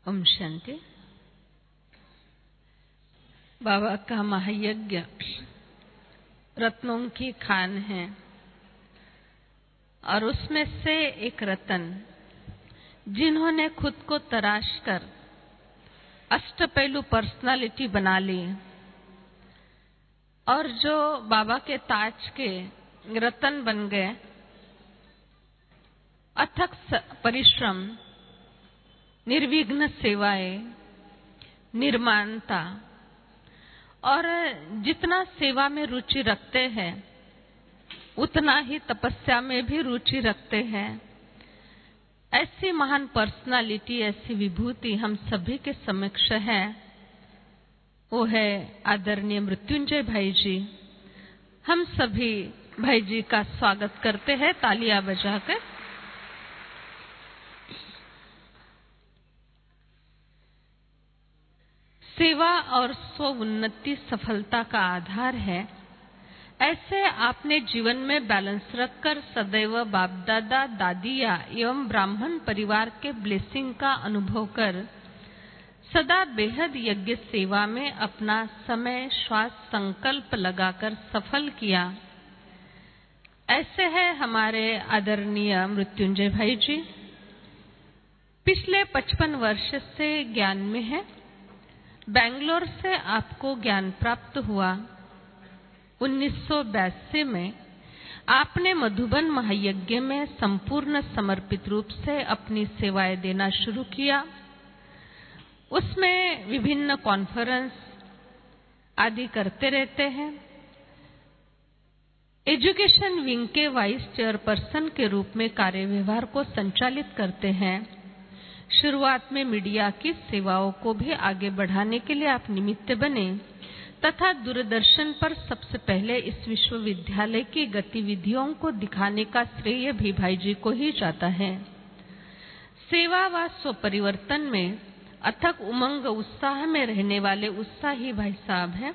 ओम शांति। बाबा का महायज्ञ रत्नों की खान है और उसमें से एक रतन जिन्होंने खुद को तराश कर अष्टपहलू पर्सनालिटी बना ली और जो बाबा के ताज के रतन बन गए, अथक परिश्रम, निर्विघ्न सेवाएं, निर्माणता और जितना सेवा में रुचि रखते हैं उतना ही तपस्या में भी रुचि रखते हैं, ऐसी महान पर्सनालिटी, ऐसी विभूति हम सभी के समक्ष है। वो है आदरणीय मृत्युंजय भाई जी। हम सभी भाई जी का स्वागत करते हैं तालियां बजाकर। सेवा और स्व उन्नति सफलता का आधार है। ऐसे आपने जीवन में बैलेंस रखकर सदैव बाप दादा दादिया एवं ब्राह्मण परिवार के ब्लेसिंग का अनुभव कर सदा बेहद यज्ञ सेवा में अपना समय श्वास संकल्प लगाकर सफल किया। ऐसे है हमारे आदरणीय मृत्युंजय भाई जी। पिछले 55 वर्ष से ज्ञान में है। बेंगलोर से आपको ज्ञान प्राप्त हुआ। 1982 में आपने मधुबन महायज्ञ में संपूर्ण समर्पित रूप से अपनी सेवाएं देना शुरू किया। उसमें विभिन्न कॉन्फ्रेंस आदि करते रहते हैं। एजुकेशन विंग के वाइस चेयरपर्सन के रूप में कार्य व्यवहार को संचालित करते हैं। शुरुआत में मीडिया की सेवाओं को भी आगे बढ़ाने के लिए आप निमित्त बने तथा दूरदर्शन पर सबसे पहले इस विश्वविद्यालय की गतिविधियों को दिखाने का श्रेय भी भाई जी को ही जाता है। सेवा व स्वपरिवर्तन में अथक उमंग उत्साह में रहने वाले उत्साही भाई साहब हैं।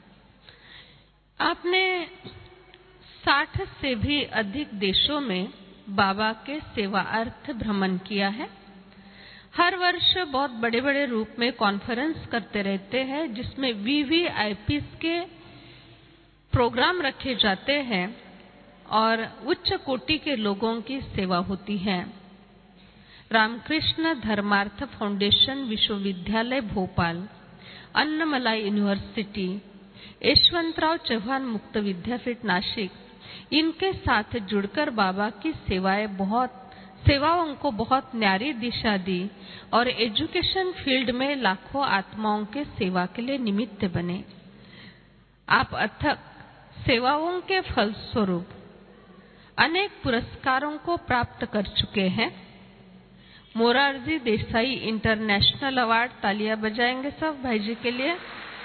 आपने 60 से भी अधिक देशों में बाबा के सेवार्थ भ्रमण किया है। हर वर्ष बहुत बड़े बड़े रूप में कॉन्फ्रेंस करते रहते हैं जिसमें VVIPs के प्रोग्राम रखे जाते हैं और उच्च कोटि के लोगों की सेवा होती है। रामकृष्ण धर्मार्थ फाउंडेशन विश्वविद्यालय भोपाल, अन्नमलाई यूनिवर्सिटी, यशवंतराव चौहान मुक्त विद्यापीठ नासिक, इनके साथ जुड़कर बाबा की सेवाओं को बहुत न्यारी दिशा दी और एजुकेशन फील्ड में लाखों आत्माओं के सेवा के लिए निमित्त बने। आप अथक सेवाओं के फलस्वरूप अनेक पुरस्कारों को प्राप्त कर चुके हैं। मोरारजी देसाई इंटरनेशनल अवार्ड, तालियां बजाएंगे सब भाई जी के लिए,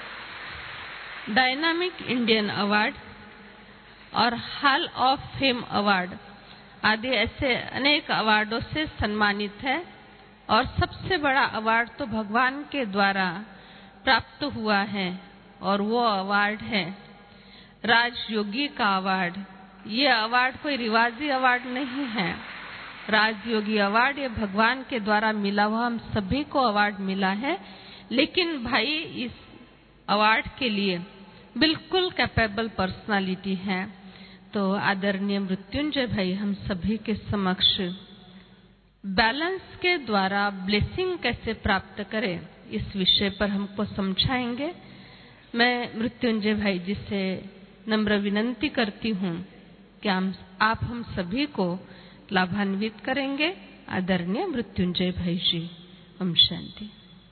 डायनामिक इंडियन अवार्ड और हॉल ऑफ फेम अवार्ड आदि ऐसे अनेक अवार्डों से सम्मानित है। और सबसे बड़ा अवार्ड तो भगवान के द्वारा प्राप्त हुआ है और वो अवार्ड है राजयोगी का अवार्ड। ये अवार्ड कोई रिवाजी अवार्ड नहीं है। राजयोगी अवार्ड ये भगवान के द्वारा मिला हुआ, हम सभी को अवार्ड मिला है। लेकिन भाई इस अवार्ड के लिए बिल्कुल कैपेबल पर्सनालिटी है। तो आदरणीय मृत्युंजय भाई हम सभी के समक्ष बैलेंस के द्वारा ब्लेसिंग कैसे प्राप्त करें इस विषय पर हमको समझाएंगे। मैं मृत्युंजय भाई जी से नम्र विनंती करती हूँ कि आप हम सभी को लाभान्वित करेंगे। आदरणीय मृत्युंजय भाई जी, ओम शांति।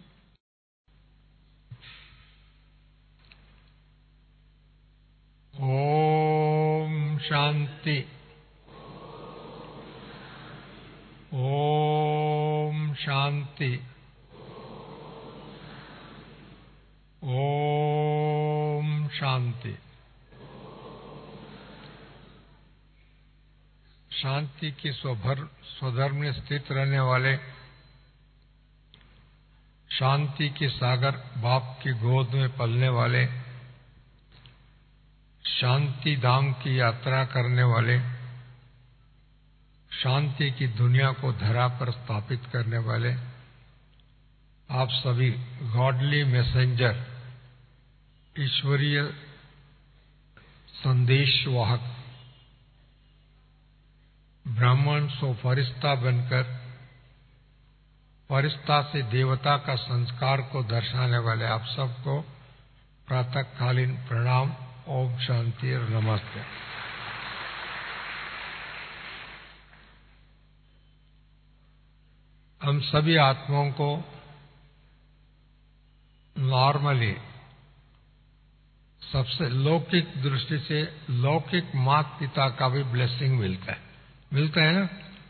ओम शांति। ओम शांति। ओम शांति। शांति के स्वधर्म में स्थित रहने वाले शांति के सागर बाप की गोद में पलने वाले, शांति धाम की यात्रा करने वाले, शांति की दुनिया को धरा पर स्थापित करने वाले आप सभी गॉडली मैसेंजर, ईश्वरीय संदेशवाहक, ब्राह्मण सो फरिश्ता बनकर फरिश्ता से देवता का संस्कार को दर्शाने वाले आप सबको प्रातःकालीन प्रणाम। ओम शांति और नमस्ते। हम सभी आत्माओं को नॉर्मली सबसे लौकिक दृष्टि से लौकिक माता पिता का भी ब्लेसिंग मिलता है ना।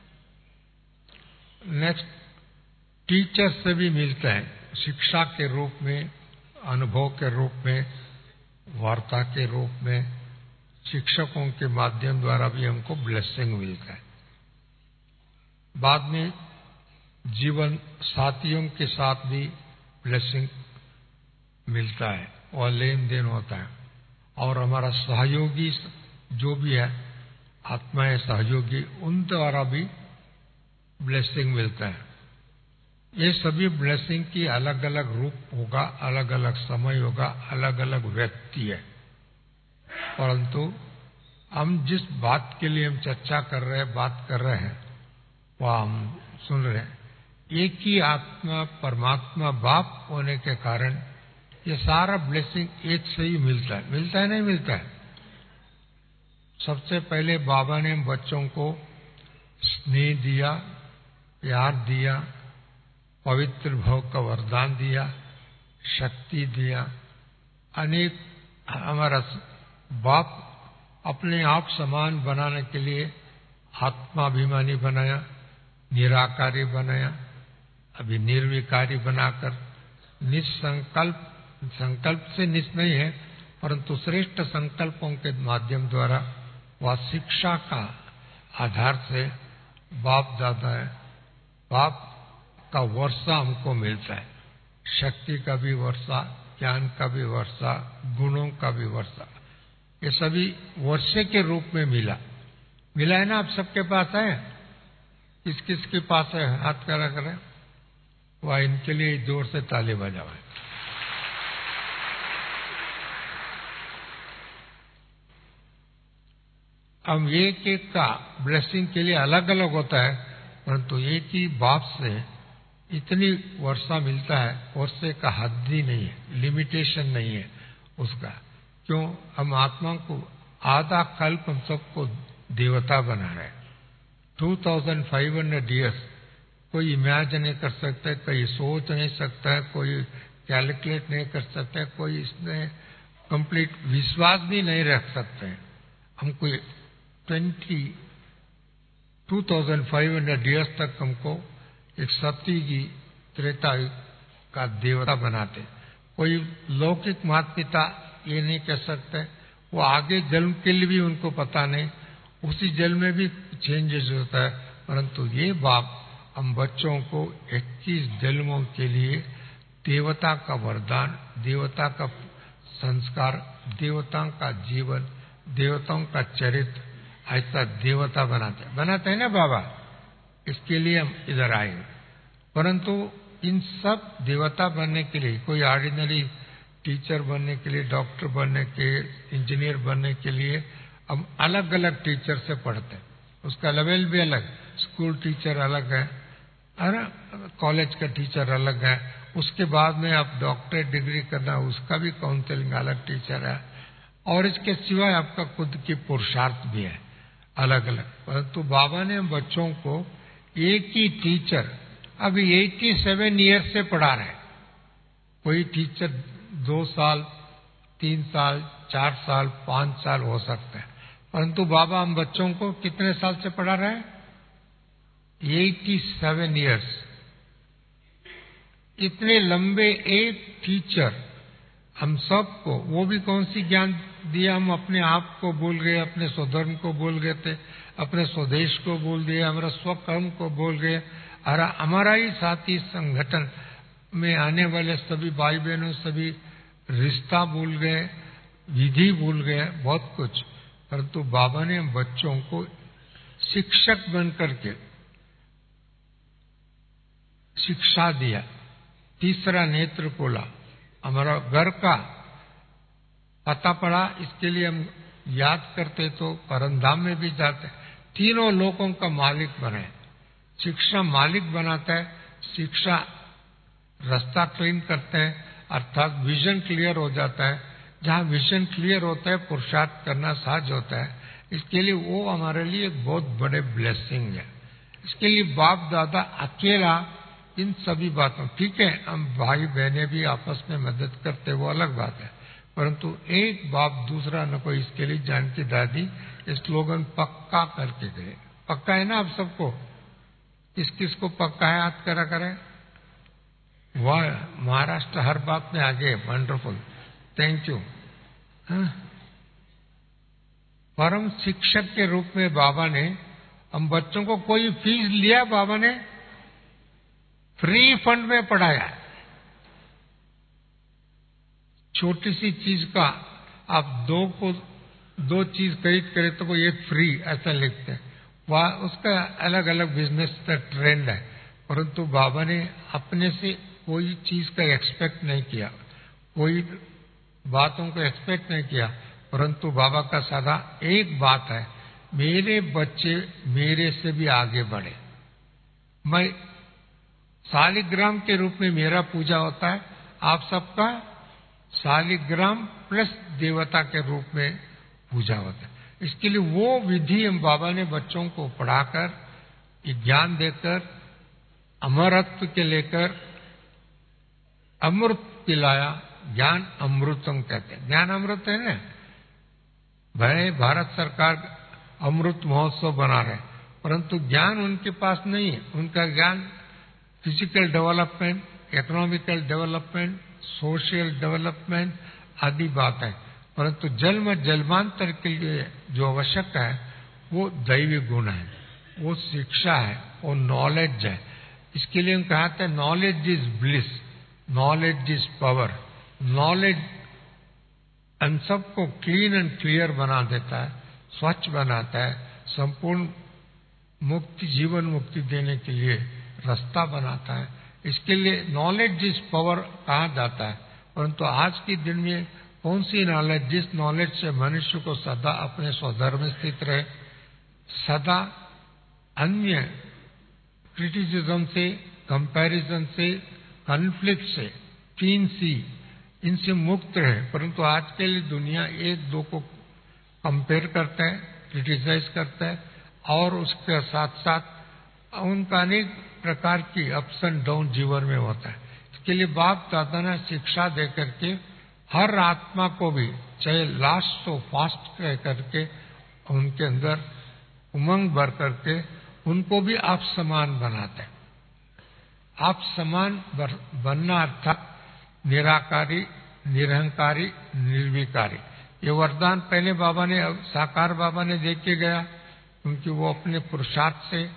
नेक्स्ट टीचर से भी मिलता है, शिक्षा के रूप में, अनुभव के रूप में, वार्ता के रूप में, शिक्षकों के माध्यम द्वारा भी हमको ब्लेसिंग मिलता है। बाद में जीवन साथियों के साथ भी ब्लेसिंग मिलता है और लेन देन होता है। और हमारा सहयोगी जो भी है, आत्माएं सहयोगी, उन द्वारा भी ब्लेसिंग मिलता है। ये सभी ब्लेसिंग की अलग अलग रूप होगा, अलग अलग समय होगा, अलग अलग व्यक्ति है। परंतु हम जिस बात के लिए हम चर्चा कर रहे हैं, बात कर रहे हैं, वह हम सुन रहे हैं। एक ही आत्मा परमात्मा बाप होने के कारण ये सारा ब्लेसिंग एक से ही मिलता है नहीं मिलता है। सबसे पहले बाबा ने बच्चों को स्नेह दिया, प्यार दिया, पवित्र भाव का वरदान दिया, शक्ति दिया। अनेक हमारा बाप अपने आप समान बनाने के लिए आत्माभिमानी बनाया, निराकारी बनाया, अभी निर्विकारी बनाकर संकल्प से नहीं है, परंतु श्रेष्ठ संकल्पों के माध्यम द्वारा वह शिक्षा का आधार से बाप दादा है। बाप का वर्षा हमको मिलता है, शक्ति का भी वर्षा, ज्ञान का भी वर्षा, गुणों का भी वर्षा। ये सभी वर्षे के रूप में मिला है ना। आप सबके पास है? किस किस के पास है? हाथ खड़ा करें। वह इनके लिए जोर से ताली बजाओ। हम एक एक का ब्लेसिंग के लिए अलग अलग होता है, परंतु एक ही बाप से इतनी वर्षा मिलता है। वर्षे का हद ही नहीं है, लिमिटेशन नहीं है उसका। क्यों? हम आत्मा को आधा कल्प हम सबको देवता बना रहे हैं। 2500 ईयर्स कोई इमेजिन नहीं कर सकता, कोई सोच नहीं सकता, कोई कैलकुलेट नहीं कर सकता, कोई इसमें कंप्लीट विश्वास भी नहीं रख सकते। हम कोई 2500 ईयर्स तक हमको एक सतयुगी त्रेता का देवता बनाते। कोई लौकिक माता पिता ये नहीं कह सकते, वो आगे जन्म के लिए भी उनको पता नहीं, उसी जन्म में भी चेंजेस होता है। परंतु ये बाप हम बच्चों को 21 जन्मों के लिए देवता का वरदान, देवता का संस्कार, देवताओं का जीवन, देवताओं का चरित्र, ऐसा देवता बनाते हैं ना बाबा। इसके लिए हम इधर आए। परंतु इन सब देवता बनने के लिए, कोई ऑर्डिनरी टीचर बनने के लिए, डॉक्टर बनने के, इंजीनियर बनने के लिए हम अलग अलग टीचर से पढ़ते हैं। उसका लेवल भी अलग, स्कूल टीचर अलग है ना, कॉलेज का टीचर अलग है। उसके बाद में आप डॉक्टरेट डिग्री करना, उसका भी काउंसलिंग अलग टीचर है। और इसके सिवाय आपका खुद की पुरुषार्थ भी है अलग अलग। परंतु बाबा ने बच्चों को एक ही टीचर अभी 87 ईयर्स से पढ़ा रहे। कोई टीचर 2 साल, 3 साल, 4 साल, 5 साल हो सकता है, परंतु बाबा हम बच्चों को कितने साल से पढ़ा रहे हैं? 87 ईयर्स। इतने लंबे एक टीचर हम सबको, वो भी कौन सी ज्ञान दिया? हम अपने आप को भूल गए, अपने स्वधर्म को भूल गए थे, अपने स्वदेश को भूल गए, हमारा स्वकर्म को भूल गए, और हमारा ही साथी संगठन में आने वाले सभी भाई बहनों, सभी रिश्ता भूल गए, विधि भूल गए, बहुत कुछ। परंतु बाबा ने बच्चों को शिक्षक बन करके शिक्षा दिया, तीसरा नेत्र खोला, हमारा घर का पता पड़ा, इसके लिए हम याद करते तो परमधाम में भी जाते। तीनों लोगों का मालिक बने। शिक्षा मालिक बनाता है, शिक्षा रास्ता क्लीन करते हैं, अर्थात विजन क्लियर हो जाता है। जहाँ विजन क्लियर होता है पुरुषार्थ करना सहज होता है। इसके लिए वो हमारे लिए एक बहुत बड़े ब्लेसिंग है। इसके लिए बाप दादा अकेला इन सभी बातों, ठीक है हम भाई बहनें भी आपस में मदद करते, वो अलग बात है, परंतु एक बाप दूसरा न कोई। इसके लिए जानकी दादी ये स्लोगन पक्का करके गए। पक्का है ना आप सबको? किस किस को पक्का है हाथ करा करें। वाह, महाराष्ट्र हर बात में आगे, वंडरफुल, थैंक यू। परम शिक्षक के रूप में बाबा ने हम बच्चों को, कोई फीस लिया बाबा ने? फ्री फंड में पढ़ाया। छोटी सी चीज का आप दो चीज खरीद करे तो कोई एक फ्री ऐसा लिखते हैं, वह उसका अलग अलग बिजनेस का ट्रेंड है। परंतु बाबा ने अपने से कोई चीज का एक्सपेक्ट नहीं किया, कोई बातों को एक्सपेक्ट नहीं किया, परंतु बाबा का सदा एक बात है, मेरे बच्चे मेरे से भी आगे बढ़े। मैं शालिग्राम के रूप में मेरा पूजा होता है, आप सबका शालिग्राम प्लस देवता के रूप में पूजा होता है। इसके लिए वो विधि हम बाबा ने बच्चों को पढ़ाकर, ज्ञान देकर, अमरत्व के लेकर अमृत पिलाया। ज्ञान अमृतम कहते हैं, ज्ञान अमृत है ना। भाई भारत सरकार अमृत महोत्सव बना रहे, परंतु ज्ञान उनके पास नहीं है। उनका ज्ञान physical development, economical development, social development आदि बात है, परंतु जन्म जन्मांतर के लिए जो आवश्यक है वो दैवी गुण है, वो शिक्षा है, वो नॉलेज है। इसके लिए हम कहते हैं knowledge is bliss, knowledge is power. Knowledge हम सबको क्लीन एंड क्लियर बना देता है, स्वच्छ बनाता है, संपूर्ण मुक्ति, जीवन मुक्ति देने के लिए रास्ता बनाता है। इसके लिए नॉलेज इज पावर कहा जाता है, परंतु आज के दिन में कौन सी नॉलेज, जिस नॉलेज से मनुष्य को सदा अपने स्वधर्म में स्थित रहे, सदा अन्य क्रिटिसिज्म से, कंपैरिजन से, कॉन्फ्लिक्ट से, 3C इनसे मुक्त रहे। परंतु आज के लिए दुनिया एक दो को कंपेयर करता है, क्रिटिसाइज करता है, और उसके साथ साथ उनका अनेक प्रकार की अप्स एंड डाउन जीवन में होता है। इसके लिए बाप दादा ने शिक्षा दे करके हर आत्मा को भी, चाहे लास्ट तो फास्ट कह करके, उनके अंदर उमंग भर करके उनको भी आप समान बनाते हैं। आप समान बनना अर्थात निराकारी, निरहंकारी, निर्विकारी। ये वरदान पहले बाबा ने, साकार बाबा ने दे के गया, क्योंकि वो अपने पुरुषार्थ से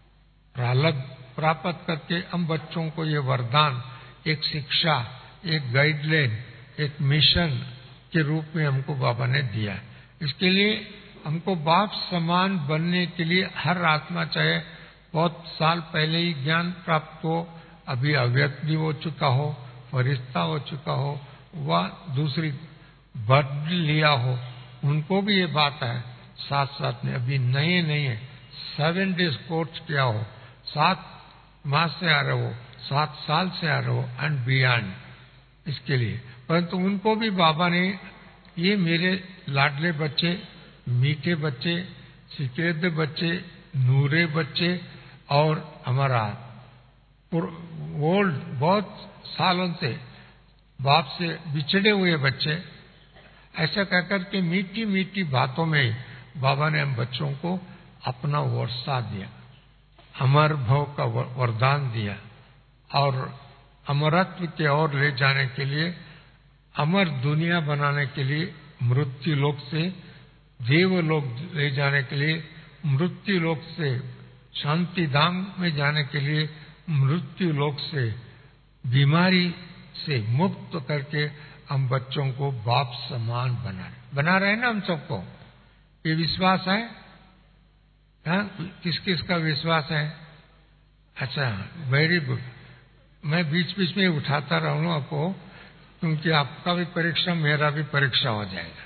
प्राप्त करके हम बच्चों को ये वरदान, एक शिक्षा, एक गाइडलाइन, एक मिशन के रूप में हमको बाबा ने दिया। इसके लिए हमको बाप समान बनने के लिए हर आत्मा, चाहे बहुत साल पहले ही ज्ञान प्राप्त हो, अभी अव्यक्त भी हो चुका हो, फरिश्ता हो चुका हो, वह दूसरी बर्थ लिया हो, उनको भी ये बात है। साथ साथ में अभी नए 7 डेज कोर्स किया हो, 7 मास से आ रहे हो, 7 साल से आ रहे हो एंड बियॉन्ड, इसके लिए। परंतु उनको भी बाबा ने, ये मेरे लाडले बच्चे, मीठे बच्चे, सिकेत बच्चे, नूरे बच्चे, और हमारा ओल्ड, बहुत सालों से बाप से बिछड़े हुए बच्चे, ऐसा कहकर के मीठी मीठी बातों में बाबा ने हम बच्चों को अपना वर्षा दिया, अमर भव का वरदान दिया, और अमरत्व के ओर ले जाने के लिए, अमर दुनिया बनाने के लिए, मृत्यु लोक से देवलोक ले जाने के लिए, मृत्यु लोक से शांति धाम में जाने के लिए, मृत्यु लोक से बीमारी से मुक्त करके हम बच्चों को बाप समान बना रहे हैं ना हम सबको। ये विश्वास है? हाँ, किस किस का विश्वास है? अच्छा, वेरी गुड। मैं बीच बीच में उठाता रहूं आपको, क्योंकि आपका भी परीक्षा मेरा भी परीक्षा हो जाएगा।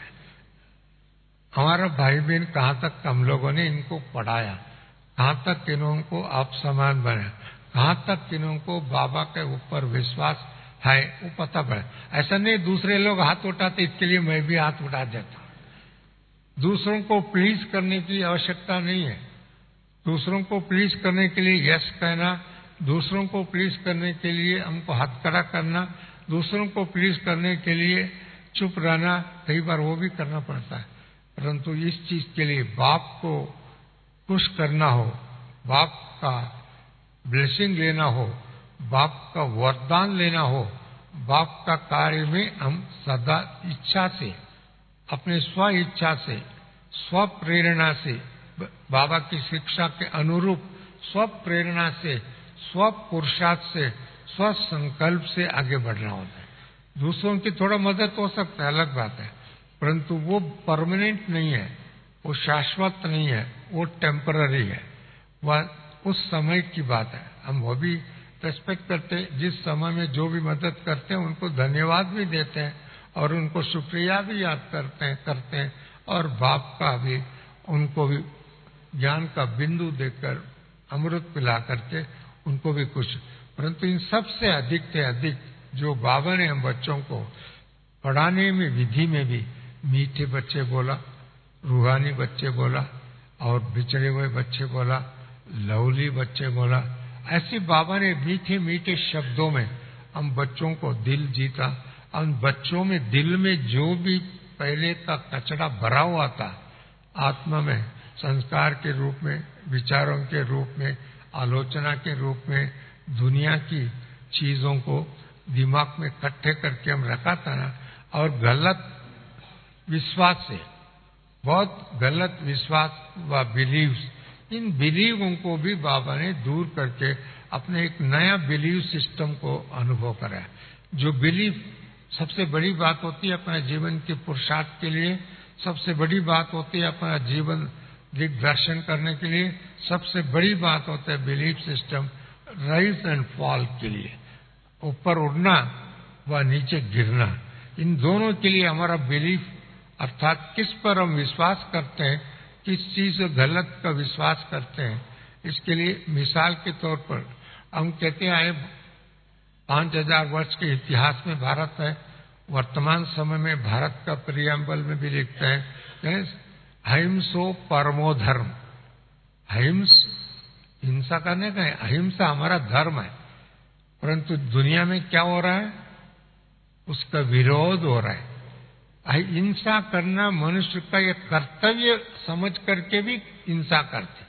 हमारा भाई बहन कहाँ तक हम लोगों ने इनको पढ़ाया, कहाँ तक इनको आप समान बनाया, कहाँ तक इनको बाबा के ऊपर विश्वास है वो पता पड़े। ऐसा नहीं दूसरे लोग हाथ उठाते इसके लिए मैं भी हाथ उठा देता। दूसरों को प्लीज करने की आवश्यकता नहीं है। दूसरों को प्लीज करने के लिए यस कहना, दूसरों को प्लीज करने के लिए हमको हाथ खड़ा करना, दूसरों को प्लीज करने के लिए चुप रहना, कई बार वो भी करना पड़ता है। परंतु इस चीज के लिए बाप को खुश करना हो, बाप का ब्लेसिंग लेना हो, बाप का वरदान लेना हो, बाप का कार्य में हम सदा इच्छा से, अपने स्व इच्छा से, स्व प्रेरणा से, बाबा की शिक्षा के अनुरूप स्व प्रेरणा से, स्व पुरुषार्थ से, स्व संकल्प से आगे बढ़ना होता है। दूसरों की थोड़ा मदद हो सकता है, अलग बात है, परंतु वो परमानेंट नहीं है, वो शाश्वत नहीं है, वो टेम्पररी है, वह उस समय की बात है। हम वो भी रेस्पेक्ट करते हैं, जिस समय में जो भी मदद करते हैं उनको धन्यवाद भी देते हैं और उनको शुक्रिया भी याद करते हैं और बाप का भी उनको भी ज्ञान का बिंदु देकर अमृत पिला करके उनको भी कुछ। परंतु इन सबसे अधिक से अधिक जो बाबा ने हम बच्चों को पढ़ाने में, विधि में भी मीठे बच्चे बोला, रूहानी बच्चे बोला और बिछड़े हुए बच्चे बोला, लवली बच्चे बोला, ऐसे बाबा ने मीठे मीठे शब्दों में हम बच्चों को दिल जीता। हम बच्चों में दिल में जो भी पहले का कचरा भरा हुआ था, आत्मा में संस्कार के रूप में, विचारों के रूप में, आलोचना के रूप में, दुनिया की चीजों को दिमाग में इकट्ठे करके हम रखा था ना, और गलत विश्वास से, बहुत गलत विश्वास व बिलीव्स, इन बिलीवों को भी बाबा ने दूर करके अपने एक नया बिलीव सिस्टम को अनुभव कराया। जो बिलीव सबसे बड़ी बात होती है अपने जीवन के पुरुषार्थ के लिए, सबसे बड़ी बात होती है अपना जीवन दिग्दर्शन करने के लिए, सबसे बड़ी बात होता है belief system rise and fall के लिए, ऊपर उड़ना व नीचे गिरना। इन दोनों के लिए हमारा बिलीफ अर्थात किस पर हम विश्वास करते हैं, किस चीज गलत का विश्वास करते हैं, इसके लिए मिसाल के तौर पर हम कहते आए 5000 वर्ष के इतिहास में भारत है, वर्तमान समय में भारत का प्रियम्बल में भी लिखते हैं अहिंसो परमो धर्म। हिंसा करने का है, अहिंसा हमारा धर्म है, परंतु दुनिया में क्या हो रहा है, उसका विरोध हो रहा है। हिंसा करना मनुष्य का एक कर्तव्य समझ करके भी हिंसा करते।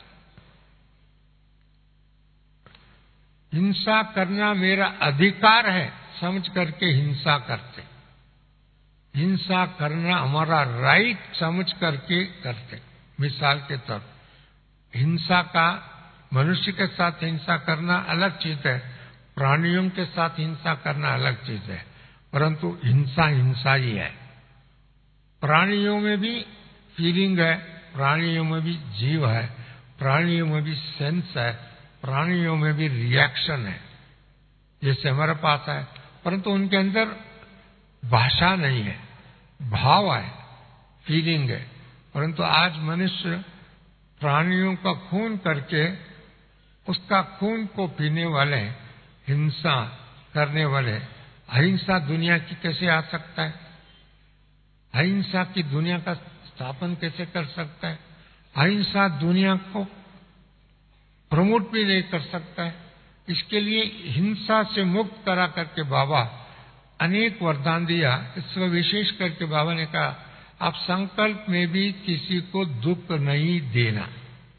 हिंसा करना मेरा अधिकार है समझ करके हिंसा करते। हिंसा करना हमारा राइट समझ करके करते। मिसाल के तौर हिंसा का, मनुष्य के साथ हिंसा करना अलग चीज है, प्राणियों के साथ हिंसा करना अलग चीज है, परंतु हिंसा हिंसा ही है। प्राणियों में भी फीलिंग है, प्राणियों में भी जीव है, प्राणियों में भी सेंस है, प्राणियों में भी रिएक्शन है, जैसे हमारे पास है, परंतु उनके अंदर भाषा नहीं है, भाव है, फीलिंग है। परंतु आज मनुष्य प्राणियों का खून करके उसका खून को पीने वाले, हिंसा करने वाले, अहिंसा दुनिया की कैसे आ सकता है? अहिंसा की दुनिया का स्थापन कैसे कर सकता है? अहिंसा दुनिया को प्रमोट भी नहीं कर सकता है। इसके लिए हिंसा से मुक्त करा करके बाबा अनेक वरदान दिया। इसमें विशेष करके बाबा ने कहा आप संकल्प में भी किसी को दुख नहीं देना।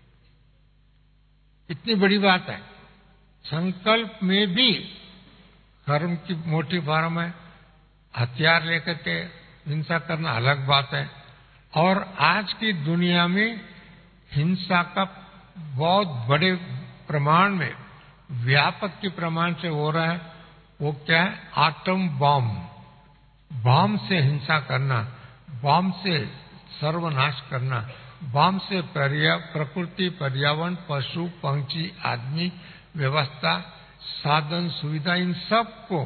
इतनी बड़ी बात है। संकल्प में भी कर्म की मोटी फॉर्म है, हथियार लेकर के हिंसा करना अलग बात है। और आज की दुनिया में हिंसा का बहुत बड़े प्रमाण में, व्यापक के प्रमाण से हो रहा है। वो क्या है? Atom bomb. बॉम्ब से हिंसा करना, बॉम्ब से सर्वनाश करना, बॉम्ब से प्रकृति, पर्यावरण, पशु, पंछी, आदमी, व्यवस्था, साधन सुविधा, इन सब को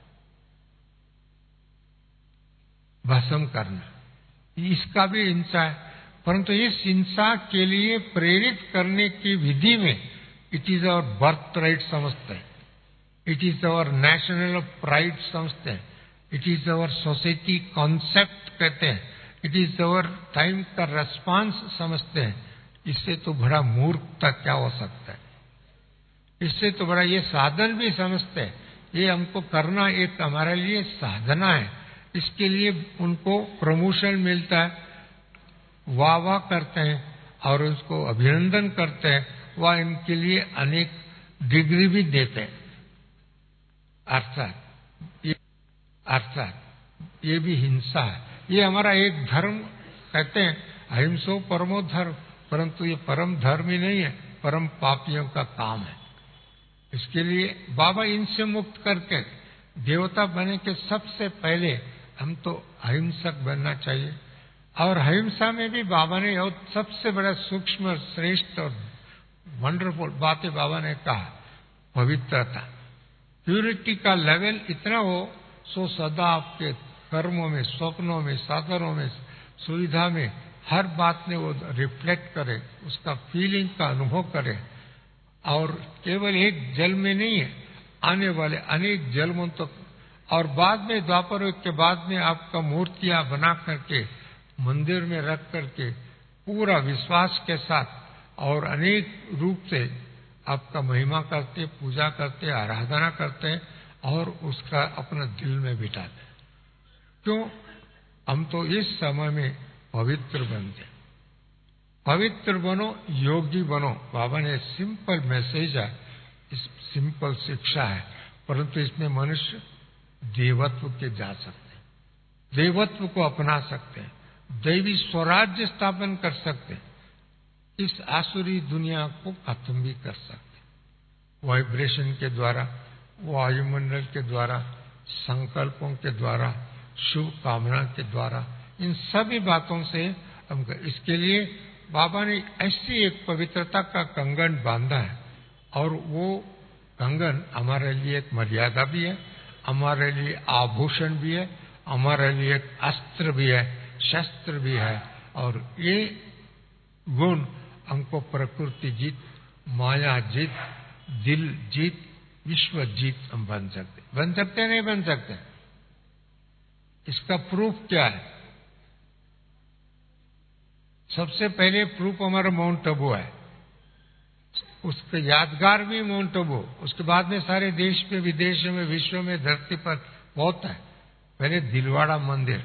भस्म करना, इसका भी हिंसा है। परंतु इस हिंसा के लिए प्रेरित करने की विधि में it is our birth right समझते हैं, it is our national pride समझते हैं, it is our society concept कहते हैं, इट इज अवर टाइम का रेस्पॉन्स समझते हैं। इससे तो बड़ा मूर्खता क्या हो सकता है? इससे तो बड़ा ये साधन भी समझते हैं, ये हमको करना एक हमारे लिए साधना है, इसके लिए उनको प्रमोशन मिलता है, वाह वाह करते हैं और उसको अभिनंदन करते हैं, वह इनके लिए अनेक डिग्री भी देते हैं। अर्थात ये भी हिंसा है। ये हमारा एक धर्म कहते हैं, अहिंसो परमो धर्म, परंतु ये परम धर्म ही नहीं है, परम पापियों का काम है। इसके लिए बाबा इनसे मुक्त करके देवता बने के सबसे पहले हम तो अहिंसक बनना चाहिए। और अहिंसा में भी बाबा ने और सबसे बड़ा सूक्ष्म श्रेष्ठ और वंडरफुल बातें बाबा ने कहा, पवित्रता, प्यूरिटी का लेवल इतना हो सो सदा आपके कर्मों में, स्वप्नों में, साधनों में, सुविधा में, हर बात में वो रिफ्लेक्ट करे, उसका फीलिंग का अनुभव करे। और केवल एक जल में नहीं है, आने वाले अनेक जन्मों तक, और बाद में द्वापर युग के बाद में आपका मूर्तियां बना करके मंदिर में रख करके पूरा विश्वास के साथ और अनेक रूप से आपका महिमा करते, पूजा करते, आराधना करते और उसका अपना दिल में बिठाते। क्यों? हम तो इस समय में पवित्र बनते। पवित्र बनो, योगी बनो, बाबा ने सिंपल मैसेज है, इस सिंपल शिक्षा है, परंतु इसमें मनुष्य देवत्व के जा सकते हैं, देवत्व को अपना सकते हैं, दैवी स्वराज्य स्थापन कर सकते हैं, इस आसुरी दुनिया को खत्म भी कर सकते हैं। वाइब्रेशन के द्वारा, वायुमंडल के द्वारा, संकल्पों के द्वारा, शुभ कामना के द्वारा, इन सभी बातों से हम, इसके लिए बाबा ने ऐसी एक पवित्रता का कंगन बांधा है, और वो कंगन हमारे लिए एक मर्यादा भी है, हमारे लिए आभूषण भी है, हमारे लिए एक अस्त्र भी है, शस्त्र भी है। और ये गुण हमको प्रकृति जीत, माया जीत, दिल जीत, विश्व जीत हम बन सकते नहीं बन सकते? इसका प्रूफ क्या है? सबसे पहले प्रूफ हमारा माउंट आबू है, उसका यादगार भी माउंट आबू, उसके बाद में सारे देश में, विदेशों में, विश्व में, धरती पर बहुत है। पहले दिलवाड़ा मंदिर,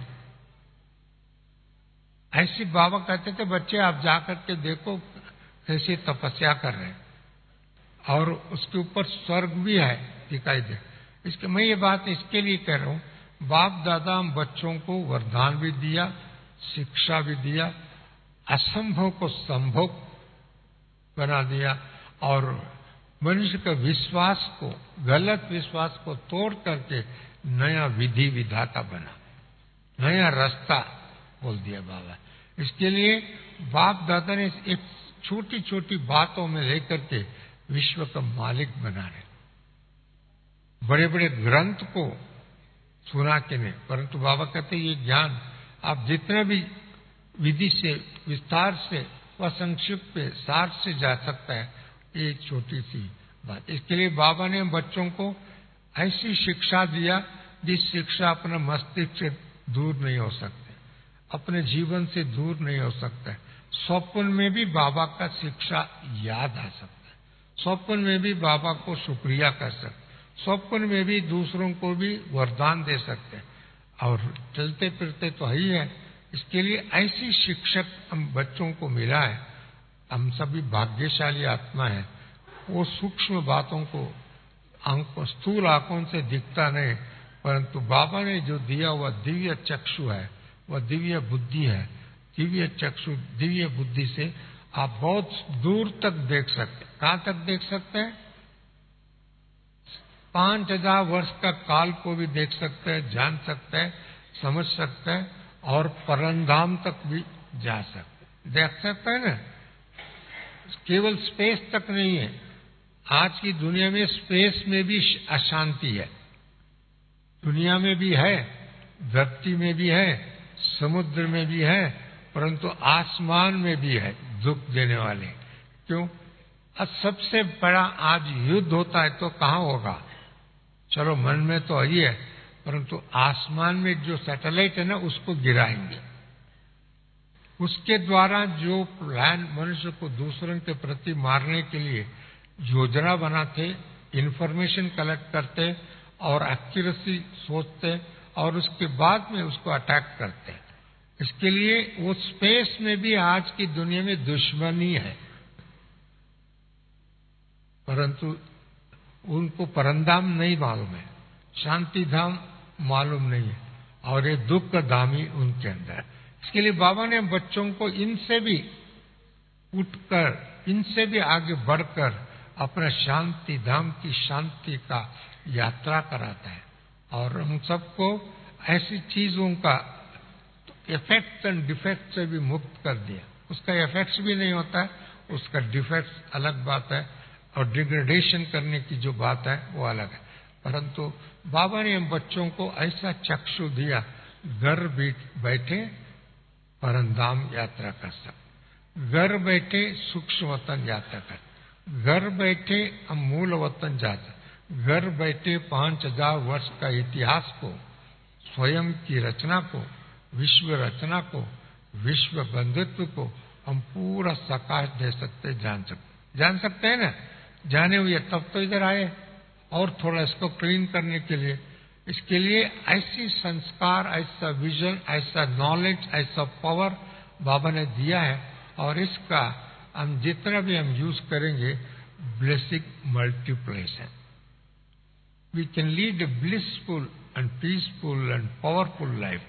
ऐसी बाबा कहते थे, बच्चे आप जाकर के देखो कैसी तपस्या कर रहे हैं, और उसके ऊपर स्वर्ग भी है, दिखाई दे। इसके मैं ये बात इसके लिए कह रहा हूं, बाप दादा हम बच्चों को वरदान भी दिया, शिक्षा भी दिया, असंभव को संभव बना दिया, और मनुष्य का विश्वास को, गलत विश्वास को तोड़ करके नया विधि विधाता बना, नया रास्ता बोल दिया बाबा। इसके लिए बाप दादा ने एक छोटी छोटी बातों में लेकर के विश्व का मालिक बना रहे, बड़े बड़े ग्रंथ को सुना के नहीं, परंतु बाबा कहते ये ज्ञान आप जितना भी विधि से, विस्तार से व संक्षिप्त में, सार से जा सकता है, ये एक छोटी सी बात। इसके लिए बाबा ने बच्चों को ऐसी शिक्षा दिया जिस शिक्षा अपने मस्तिष्क से दूर नहीं हो सकते, अपने जीवन से दूर नहीं हो सकता है। स्वप्न में भी बाबा का शिक्षा याद आ सकता है, स्वप्न में भी बाबा को शुक्रिया कर सकते, स्वप्न में भी दूसरों को भी वरदान दे सकते हैं, और चलते फिरते तो ही है। इसके लिए ऐसी शिक्षक हम बच्चों को मिला है, हम सभी भाग्यशाली आत्मा है। वो सूक्ष्म बातों को स्थूल आंखों से दिखता नहीं, परंतु बाबा ने जो दिया वह दिव्य चक्षु है, वह दिव्य बुद्धि है। दिव्य चक्षु, दिव्य बुद्धि से आप बहुत दूर तक देख सकते हैं। कहां तक देख सकते हैं? 5000 वर्ष का काल को भी देख सकते हैं, जान सकते हैं, समझ सकते हैं, और परमधाम तक भी जा सकते हैं, देख सकते हैं ना। केवल स्पेस तक नहीं है, आज की दुनिया में स्पेस में भी अशांति है, दुनिया में भी है, धरती में भी है, समुद्र में भी है, परंतु आसमान में भी है दुख देने वाले। क्यों? आज सबसे बड़ा आज युद्ध होता है तो कहाँ होगा? चलो मन में तो यही है, परंतु आसमान में जो सैटेलाइट है ना उसको गिराएंगे। उसके द्वारा जो प्लान मनुष्य को दूसरों के प्रति मारने के लिए योजना बनाते, इंफॉर्मेशन कलेक्ट करते और एक्यूरेसी सोचते और उसके बाद में उसको अटैक करते। इसके लिए वो स्पेस में भी आज की दुनिया में दुश्मनी है, परंतु उनको परमधाम नहीं मालूम है, शांति धाम मालूम नहीं है, और ये दुख का धाम ही उनके अंदर है। इसके लिए बाबा ने बच्चों को इनसे भी उठकर, इनसे भी आगे बढ़कर अपना शांति धाम की शांति का यात्रा कराता है और हम सबको ऐसी चीजों का इफेक्ट एंड डिफेक्ट से भी मुक्त कर दिया। उसका इफेक्ट्स भी नहीं होता है, उसका डिफेक्ट्स अलग बात है, और डिग्रेडेशन करने की जो बात है वो अलग है। परंतु बाबा ने हम बच्चों को ऐसा चक्षु दिया, घर बैठे परमधाम यात्रा कर सकते, घर बैठे सूक्ष्म वतन यात्रा कर, घर बैठे हम मूल वतन जाते, घर बैठे 5000 वर्ष का इतिहास को, स्वयं की रचना को, विश्व रचना को, विश्व बंधुत्व को हम पूरा सकाश दे सकते, जान सकते हैं ना। जाने हुए तब तो इधर आए और थोड़ा इसको क्लीन करने के लिए, इसके लिए ऐसी संस्कार, ऐसा विजन, ऐसा नॉलेज, ऐसा पावर बाबा ने दिया है, और इसका हम जितना भी हम यूज करेंगे blessing multiplication. We can lead a blissful and peaceful and powerful life.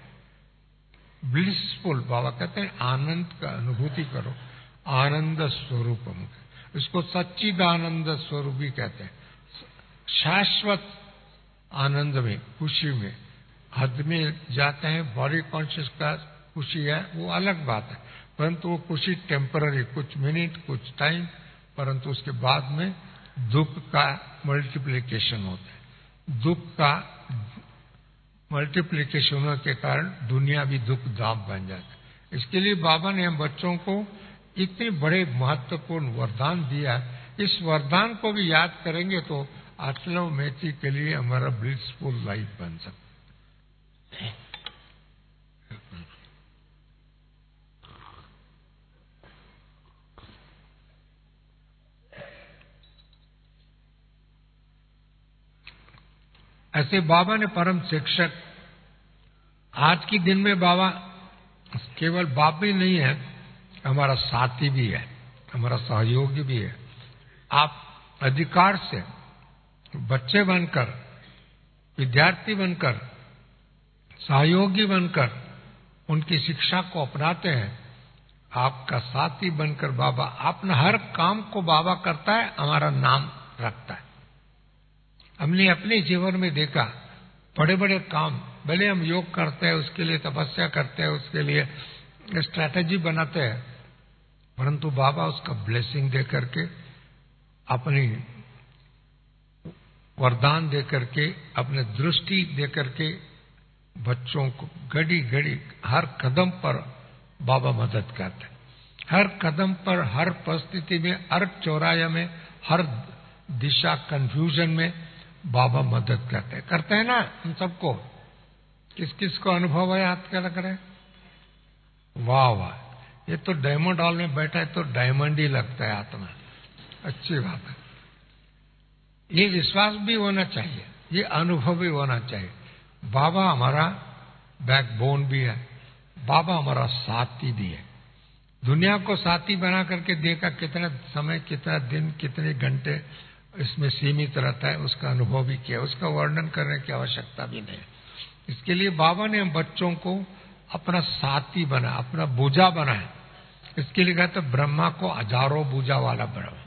Blissful बाबा कहते हैं आनंद का अनुभूति करो, आनंद स्वरूपम, इसको सच्चिदानंद स्वरूप भी कहते हैं। शाश्वत आनंद में, खुशी में, हद में जाते हैं, बॉडी कॉन्शियस का खुशी है वो अलग बात है, परंतु वो खुशी टेम्पररी, कुछ मिनट, कुछ टाइम, परंतु उसके बाद में दुख का मल्टीप्लिकेशन होता है। दुख का मल्टीप्लिकेशन होने के कारण दुनिया भी दुख दाम बन जाता है। इसके लिए बाबा ने हम बच्चों को इतने बड़े महत्वपूर्ण वरदान दिया। इस वरदान को भी याद करेंगे तो अटलो मेथी के लिए हमारा ब्लिसफुल लाइफ बन सकता है। ऐसे बाबा ने परम शिक्षक, आज के दिन में बाबा केवल बाप ही नहीं है, हमारा साथी भी है, हमारा सहयोगी भी है। आप अधिकार से बच्चे बनकर, विद्यार्थी बनकर, सहयोगी बनकर उनकी शिक्षा को अपनाते हैं, आपका साथी बनकर बाबा अपना हर काम को बाबा करता है, हमारा नाम रखता है। हमने अपने जीवन में देखा बड़े बड़े काम, भले हम योग करते हैं, उसके लिए तपस्या करते हैं, उसके लिए स्ट्रैटेजी बनाते हैं, परंतु बाबा उसका ब्लेसिंग दे करके, अपनी वरदान दे करके, अपने दृष्टि दे करके बच्चों को घड़ी घड़ी हर कदम पर बाबा मदद करते हैं। हर कदम पर, हर परिस्थिति में, हर चौराहे में, हर दिशा कंफ्यूजन में बाबा मदद करते हैं ना। हम सबको किस किस को अनुभव है, हाथ क्या लग रहा है? वाह वाह, ये तो डायमंड हॉल में बैठा है तो डायमंड ही लगता है आत्मा। अच्छी बात है, ये विश्वास भी होना चाहिए, ये अनुभव भी होना चाहिए। बाबा हमारा बैकबोन भी है, बाबा हमारा साथी भी है। दुनिया को साथी बना करके देखा, कितना समय, कितना दिन, कितने घंटे इसमें सीमित रहता है, उसका अनुभव भी किया, उसका वर्णन करने की आवश्यकता भी नहीं। इसके लिए बाबा ने हम बच्चों को अपना साथी बना, अपना भुजा बनाया। इसके लिए कहते ब्रह्मा को हजारों भुजा वाला ब्रह्मा,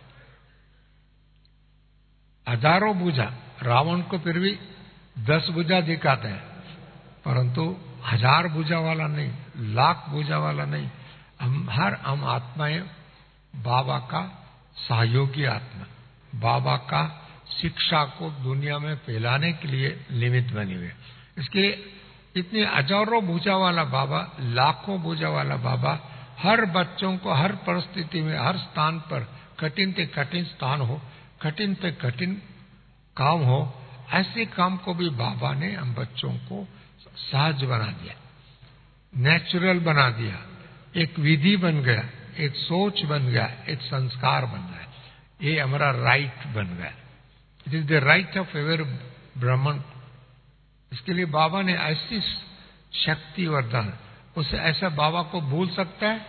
हजारों भुजा। रावण को फिर भी 10 भुजा दिखाते हैं, परंतु 1000 भुजा वाला नहीं, 1,00,000 भुजा वाला नहीं। हम आत्माएं बाबा का सहयोगी आत्मा, बाबा का शिक्षा को दुनिया में फैलाने के लिए निमित्त बनी हुई है। इसके लिए इतनी हजारों भुजा वाला बाबा, लाखों भुजा वाला बाबा हर बच्चों को हर परिस्थिति में, हर स्थान पर, कठिन से कठिन स्थान हो, कठिन से कठिन काम हो, ऐसे काम को भी बाबा ने हम बच्चों को सहज बना दिया, नेचुरल बना दिया, एक विधि बन गया, एक सोच बन गया, एक संस्कार बन गया। ये हमारा राइट बन गया। It is the right of ever Brahmin. इसके लिए बाबा ने ऐसी शक्ति वरदान, उसे ऐसा बाबा को भूल सकता है?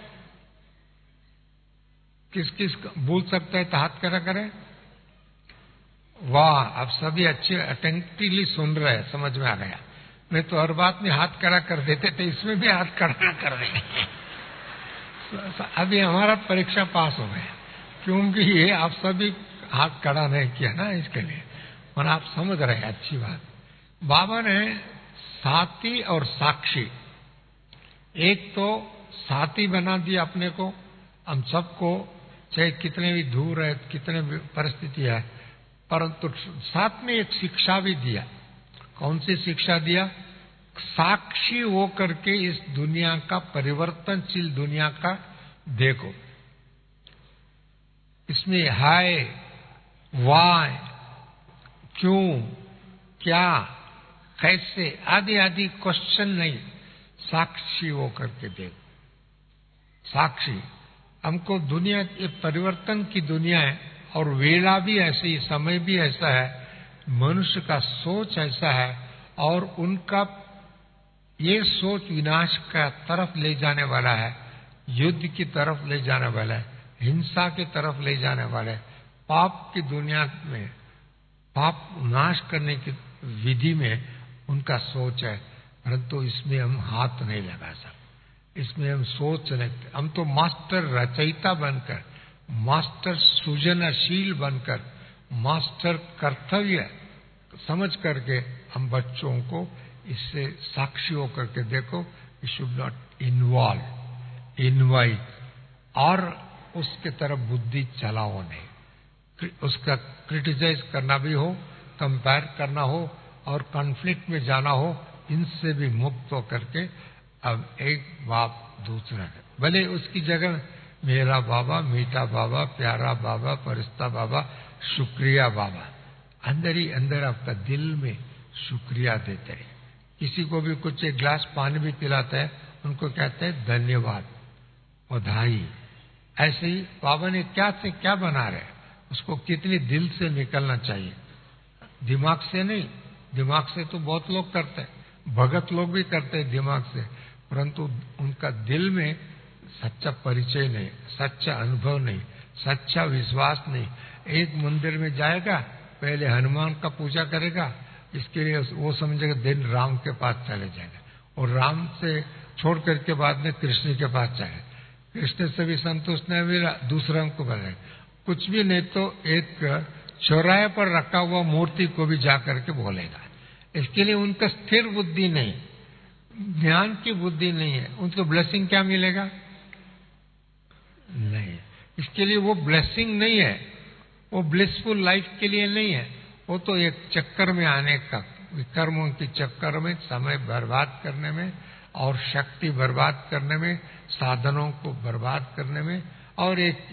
किस किस भूल सकता है? तो हाथ खड़ा करें। वाह, आप सभी अच्छे अटेंटिवली सुन रहे हैं, समझ में आ गया। मैं तो हर बात में हाथ खड़ा कर देते थे, इसमें भी हाथ खड़ा कर देंगे। अभी हमारा परीक्षा पास हो गया, क्योंकि ये आप सभी हाथ खड़ा नहीं किया ना, इसके लिए। और आप समझ रहे हैं, अच्छी बात। बाबा ने साथी और साक्षी, एक तो साथी बना दिया अपने को, हम सबको, चाहे कितने भी दूर है, कितने भी परिस्थिति है, परंतु साथ में एक शिक्षा भी दिया। कौन सी शिक्षा दिया? साक्षी हो करके इस दुनिया का, परिवर्तनशील दुनिया का देखो। इसमें हाय, वाय, क्यों, क्या, कैसे आदि आदि क्वेश्चन नहीं, साक्षी हो करके देखो। साक्षी, हमको दुनिया, ये परिवर्तन की दुनिया है, और वेला भी ऐसी, समय भी ऐसा है, मनुष्य का सोच ऐसा है, और उनका ये सोच विनाश का तरफ ले जाने वाला है, युद्ध की तरफ ले जाने वाला है, हिंसा की तरफ ले जाने वाला है, पाप की दुनिया में, पाप नाश करने की विधि में उनका सोच है। परंतु इसमें हम हाथ नहीं लगा सकते, इसमें हम सोच नहीं। हम तो मास्टर रचयिता बनकर, मास्टर सृजनशील बनकर, मास्टर कर्तव्य समझ करके हम बच्चों को इससे साक्षी होकर के देखो। You should not involve, invite, और उसके तरफ बुद्धि चलाओ नहीं। उसका क्रिटिसाइज करना भी हो, कंपेयर करना हो, और कॉन्फ्लिक्ट में जाना हो, इनसे भी मुक्त होकर के अब एक बाप दूसरा है। भले उसकी जगह मेरा बाबा, मीठा बाबा, प्यारा बाबा, फरिश्ता बाबा, शुक्रिया बाबा, अंदर ही अंदर आपका दिल में शुक्रिया देते हैं। किसी को भी कुछ एक ग्लास पानी भी पिलाता है, उनको कहते हैं धन्यवाद, बधाई। ऐसे ही बाबा ने क्या से क्या बना रहे, उसको कितने दिल से निकलना चाहिए, दिमाग से नहीं। दिमाग से तो बहुत लोग करते हैं, भगत लोग भी करते हैं दिमाग से, परंतु उनका दिल में सच्चा परिचय नहीं, सच्चा अनुभव नहीं, सच्चा विश्वास नहीं। एक मंदिर में जाएगा, पहले हनुमान का पूजा करेगा, इसके लिए वो समझेगा दिन राम के पास चले जाएगा, और राम से छोड़ करके बाद में कृष्ण के पास जाएगा। कृष्ण से भी संतुष्ट नहीं मिला, दूसरा को बोलेगा। कुछ भी नहीं तो एक चौराहे पर रखा हुआ मूर्ति को भी जाकर के बोलेगा। इसके लिए उनका स्थिर बुद्धि नहीं, ज्ञान की बुद्धि नहीं है। उनको ब्लेसिंग क्या मिलेगा? नहीं। इसके लिए वो ब्लेसिंग नहीं है, वो ब्लिसफुल लाइफ के लिए नहीं है। वो तो एक चक्कर में आने का, कर्मों के चक्कर में समय बर्बाद करने में, और शक्ति बर्बाद करने में, साधनों को बर्बाद करने में, और एक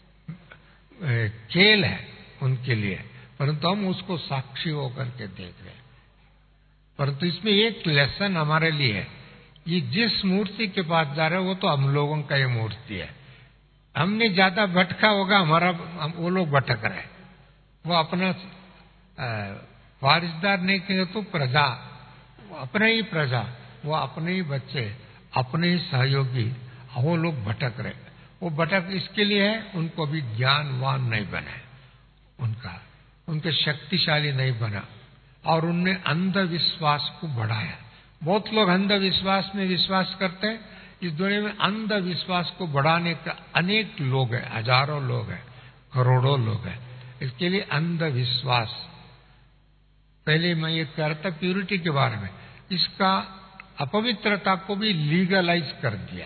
खेल है उनके लिए। परंतु हम उसको साक्षी होकर के देख रहे हैं। परंतु इसमें एक लेसन हमारे लिए है, ये जिस मूर्ति के पास जा रहे हैं वो तो हम लोगों का ये मूर्ति है। हमने ज्यादा भटका होगा, हमारा वो लोग भटक रहे, वो अपना वारिसदार नहीं कहे तो प्रजा, अपने ही प्रजा, वो अपने ही बच्चे, अपने ही सहयोगी, वो लोग भटक रहे। वो भटक इसके लिए है, उनको भी ज्ञानवान नहीं बने, उनके शक्तिशाली नहीं बना, और उनने अंधविश्वास को बढ़ाया। बहुत लोग अंधविश्वास में विश्वास करते हैं। इस दुनिया में अंधविश्वास को बढ़ाने का अनेक लोग हैं, हजारों लोग हैं, करोड़ों लोग हैं। इसके लिए अंधविश्वास, पहले मैं ये कह रहा था प्यूरिटी के बारे में, इसका अपवित्रता को भी लीगलाइज कर दिया।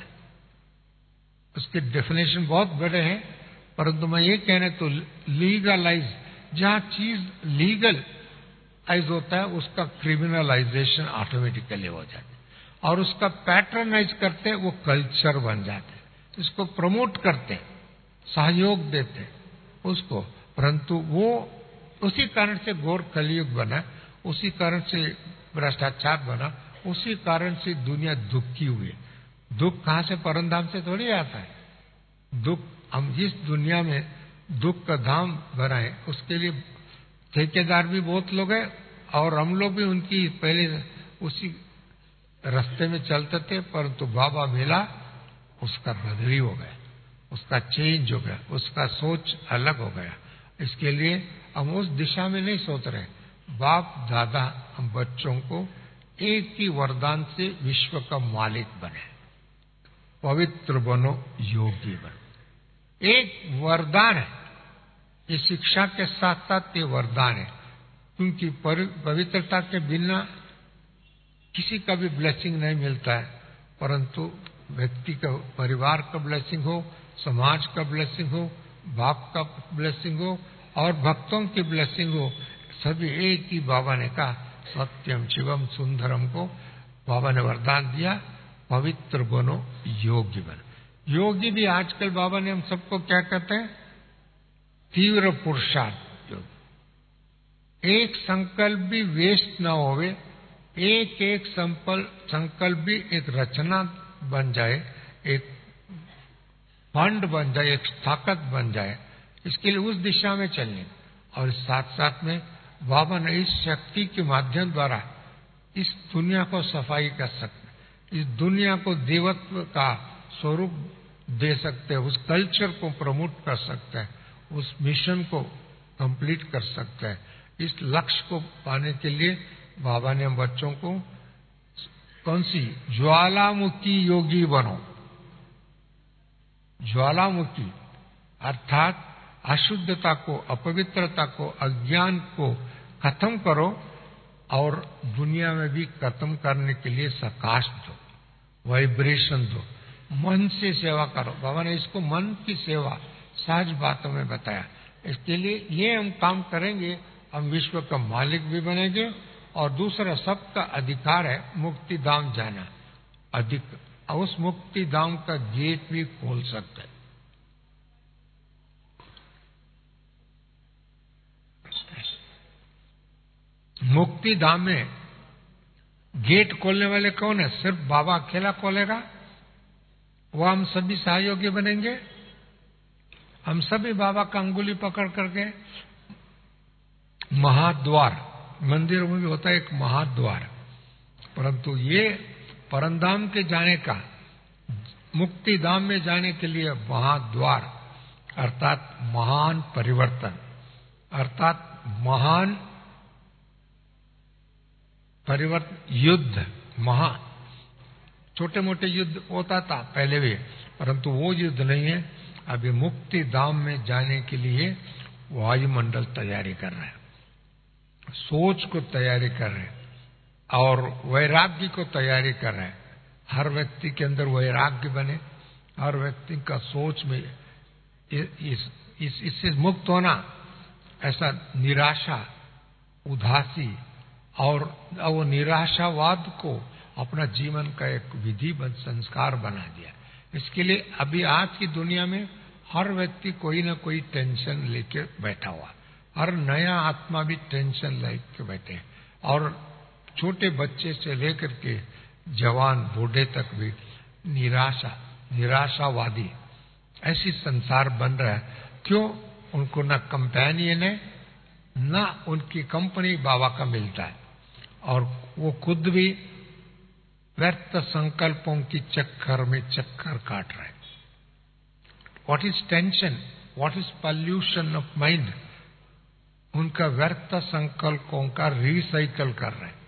उसके डेफिनेशन बहुत बड़े हैं, परंतु मैं ये कहने तो लीगलाइज, जहां चीज लीगल आइज होता है उसका क्रिमिनलाइजेशन ऑटोमेटिकली हो जाता है, और उसका पैटर्नाइज करते वो कल्चर बन जाते, इसको प्रमोट करते, सहयोग देते उसको। परंतु वो उसी कारण से घोर कलयुग बना, उसी कारण से भ्रष्टाचार बना, उसी कारण से दुनिया दुखी हुई। दुख कहां से? परमधाम से थोड़ी आता है। दुख हम जिस दुनिया में दुख का धाम बनाए उसके लिए ठेकेदार भी बहुत लोग हैं, और हम लोग भी उनकी पहले उसी रास्ते में चलते थे, परंतु बाबा मिला, उसका बदली हो गया, उसका चेंज हो गया, उसका सोच अलग हो गया। इसके लिए हम उस दिशा में नहीं सोच रहे। बाप दादा हम बच्चों को एक ही वरदान से विश्व का मालिक बने, पवित्र बनो, योगी बनो। एक वरदान है, ये शिक्षा के साथ साथ ये वरदान है, क्योंकि पवित्रता के बिना किसी का भी ब्लेसिंग नहीं मिलता है। परंतु व्यक्ति का, परिवार का ब्लेसिंग हो, समाज का ब्लेसिंग हो, बाप का ब्लेसिंग हो और भक्तों की ब्लेसिंग हो, सभी एक ही बाबा ने कहा सत्यम शिवम सुंदरम को बाबा ने वरदान दिया, पवित्र बनो, योगी बनो। योगी भी आजकल बाबा ने हम सबको क्या कहते हैं? तीव्र पुरुषार्थ योग। एक संकल्प भी वेस्ट ना होवे, एक एक संकल्प भी एक रचना बन जाए, एक फंड बन जाए, एक ताकत बन जाए। इसके लिए उस दिशा में चलने, और साथ साथ में बाबा ने इस शक्ति के माध्यम द्वारा इस दुनिया को सफाई कर सकते, इस दुनिया को देवत्व का स्वरूप दे सकते हैं, उस कल्चर को प्रमोट कर सकते हैं, उस मिशन को कंप्लीट कर सकते हैं। इस लक्ष्य को पाने के लिए बाबा ने हम बच्चों को कौन सी? ज्वालामुखी योगी बनो। ज्वालामुखी अर्थात अशुद्धता को, अपवित्रता को, अज्ञान को खत्म करो और दुनिया में भी खत्म करने के लिए प्रकाश दो, वाइब्रेशन दो, मन से सेवा करो। बाबा ने इसको मन की सेवा सहज बातों में बताया। इसके लिए ये हम काम करेंगे, हम विश्व का मालिक भी बनेंगे, और दूसरा सबका अधिकार है मुक्ति धाम जाना, उस मुक्ति धाम का गेट भी खोल सकते हैं। मुक्ति धाम में गेट खोलने वाले कौन है? सिर्फ बाबा अकेला खोलेगा? वो हम सभी सहयोगी बनेंगे, हम सभी बाबा का अंगुली पकड़ करके महाद्वार, मंदिरों में भी होता है एक महाद्वार, परंतु ये परमधाम के जाने का, मुक्ति धाम में जाने के लिए महाद्वार अर्थात महान परिवर्तन, अर्थात महान परिवर्तन, युद्ध, छोटे मोटे युद्ध होता था पहले भी, परंतु वो युद्ध नहीं है। अभी मुक्ति धाम में जाने के लिए वायुमंडल तैयारी कर रहे हैं, सोच को तैयारी कर रहे हैं, और वैराग्य को तैयारी कर रहे हैं। हर व्यक्ति के अंदर वैराग्य बने, हर व्यक्ति का सोच में इससे मुक्त होना, ऐसा निराशा, उदासी और वो निराशावाद को अपना जीवन का एक विधि संस्कार बना दिया। इसके लिए अभी आज की दुनिया में हर व्यक्ति कोई ना कोई टेंशन लेके बैठा हुआ, हर नया आत्मा भी टेंशन लेके बैठे, और छोटे बच्चे से लेकर के जवान बूढ़े तक भी निराशावादी, ऐसी संसार बन रहा है। क्यों? उनको ना कंपेनियन है, ना उनकी कंपनी बाबा का मिलता है, और वो खुद भी व्यर्थ संकल्पों की चक्कर में चक्कर काट रहे हैं। What is tension? What is pollution of mind? उनका व्यर्थ संकल्पों का रिसाइकल कर रहे हैं।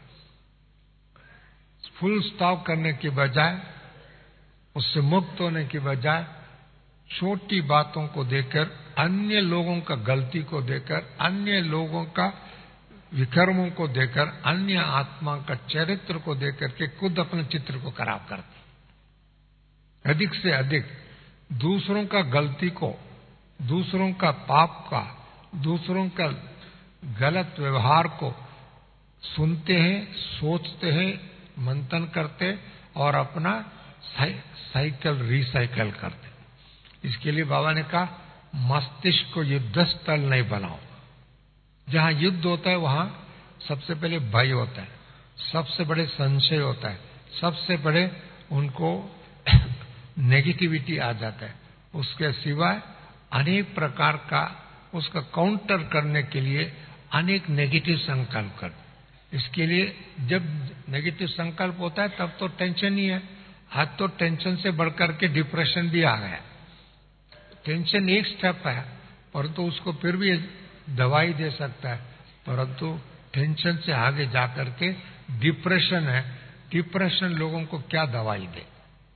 फुल स्टॉप करने के बजाय, उससे मुक्त होने के बजाय छोटी बातों को देकर, अन्य लोगों का गलती को देकर, अन्य लोगों का विकर्मों को देकर, अन्य आत्मा का चरित्र को देकर के खुद अपने चित्र को खराब करते। अधिक से अधिक दूसरों का गलती को, दूसरों का पाप का, दूसरों का गलत व्यवहार को सुनते हैं, सोचते हैं, मंथन करते और अपना साइकिल रिसाइकल करते। इसके लिए बाबा ने कहा मस्तिष्क को युद्ध स्थल नहीं बनाओ। जहां युद्ध होता है वहां सबसे पहले भय होता है, सबसे बड़े संशय होता है, सबसे बड़े उनको नेगेटिविटी आ जाता है। उसके सिवाय अनेक प्रकार का उसका काउंटर करने के लिए अनेक नेगेटिव संकल्प कर। इसके लिए जब नेगेटिव संकल्प होता है तब तो टेंशन ही है। आज तो टेंशन से बढ़कर के डिप्रेशन भी आ गया। टेंशन एक स्टेप है, परंतु उसको फिर भी दवाई दे सकता है, परंतु टेंशन से आगे जाकर के डिप्रेशन है। डिप्रेशन लोगों को क्या दवाई दे?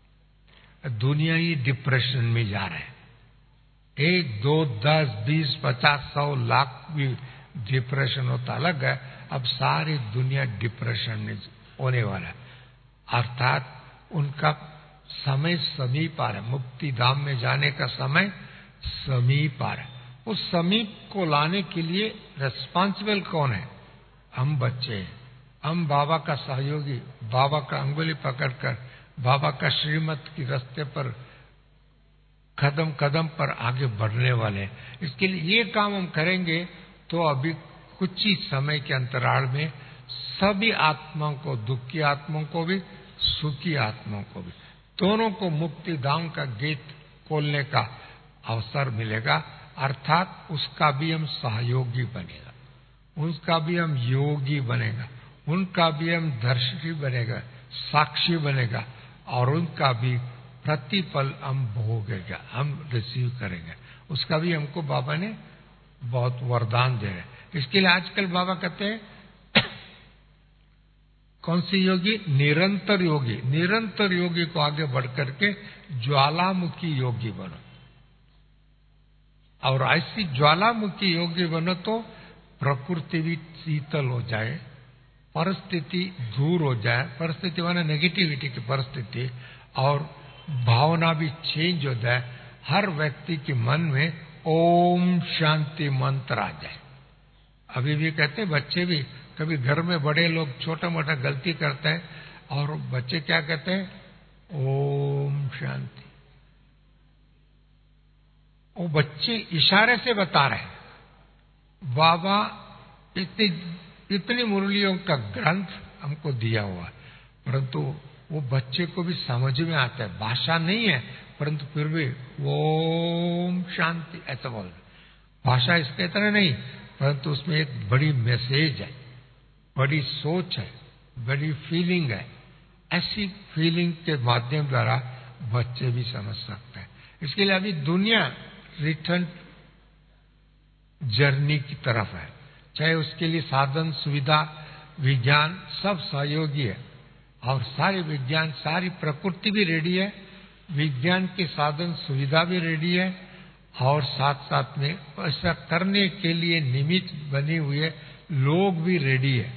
दुनिया ही डिप्रेशन में जा रहा है। 1, 2, 10, 20, 50, 100 लाख भी डिप्रेशन होता अलग है। अब सारी दुनिया डिप्रेशन में होने वाला है, अर्थात उनका समय समीप आ रहा है। मुक्ति धाम में जाने का समय समीप आ रहा है। उस समीप को लाने के लिए रेस्पॉन्सिबल कौन है? हम बच्चे हैं। हम बाबा का सहयोगी, बाबा का अंगुली पकड़कर बाबा का श्रीमत की रास्ते पर कदम कदम पर आगे बढ़ने वाले हैं। इसके लिए ये काम हम करेंगे तो अभी कुछ ही समय के अंतराल में सभी आत्माओं को, दुखी आत्माओं को भी, सुखी आत्माओं को भी, दोनों को मुक्ति धाम का गेट खोलने का अवसर मिलेगा। अर्थात उसका भी हम सहयोगी बनेगा, उसका भी हम योगी बनेगा, उनका भी हम दर्शी बनेगा, साक्षी बनेगा, और उनका भी प्रतिफल हम भोगेगा, हम रिसीव करेंगे। उसका भी हमको बाबा ने बहुत वरदान दे रहे। इसके लिए आजकल बाबा कहते हैं कौन सी योगी? निरंतर योगी। निरंतर योगी को आगे बढ़कर के ज्वालामुखी योगी बनो, और ऐसी ज्वालामुखी योगी बनो तो प्रकृति भी शीतल हो जाए, परिस्थिति दूर हो जाए, परिस्थिति माने नेगेटिविटी की परिस्थिति, और भावना भी चेंज हो जाए। हर व्यक्ति के मन में ओम शांति मंत्र आ जाए। अभी भी कहते हैं बच्चे भी, कभी घर में बड़े लोग छोटा मोटा गलती करते हैं और बच्चे क्या कहते हैं? ओम शांति। वो बच्चे इशारे से बता रहे हैं। बाबा इतनी मुरलियों का ग्रंथ हमको दिया हुआ है, परंतु वो बच्चे को भी समझ में आता है। भाषा नहीं है, परंतु फिर भी ओम शांति ऐसा बोल रहे। भाषा इसके तरह नहीं, परंतु उसमें एक बड़ी मैसेज है, बड़ी सोच है, बड़ी फीलिंग है। ऐसी फीलिंग के माध्यम द्वारा बच्चे भी समझ सकते हैं। इसके लिए अभी दुनिया रिटर्न जर्नी की तरफ है। चाहे उसके लिए साधन, सुविधा, विज्ञान सब सहयोगी है, और सारे विज्ञान, सारी प्रकृति भी रेडी है, विज्ञान के साधन सुविधा भी रेडी है, और साथ साथ में ऐसा करने के लिए निमित्त बने हुए लोग भी रेडी है।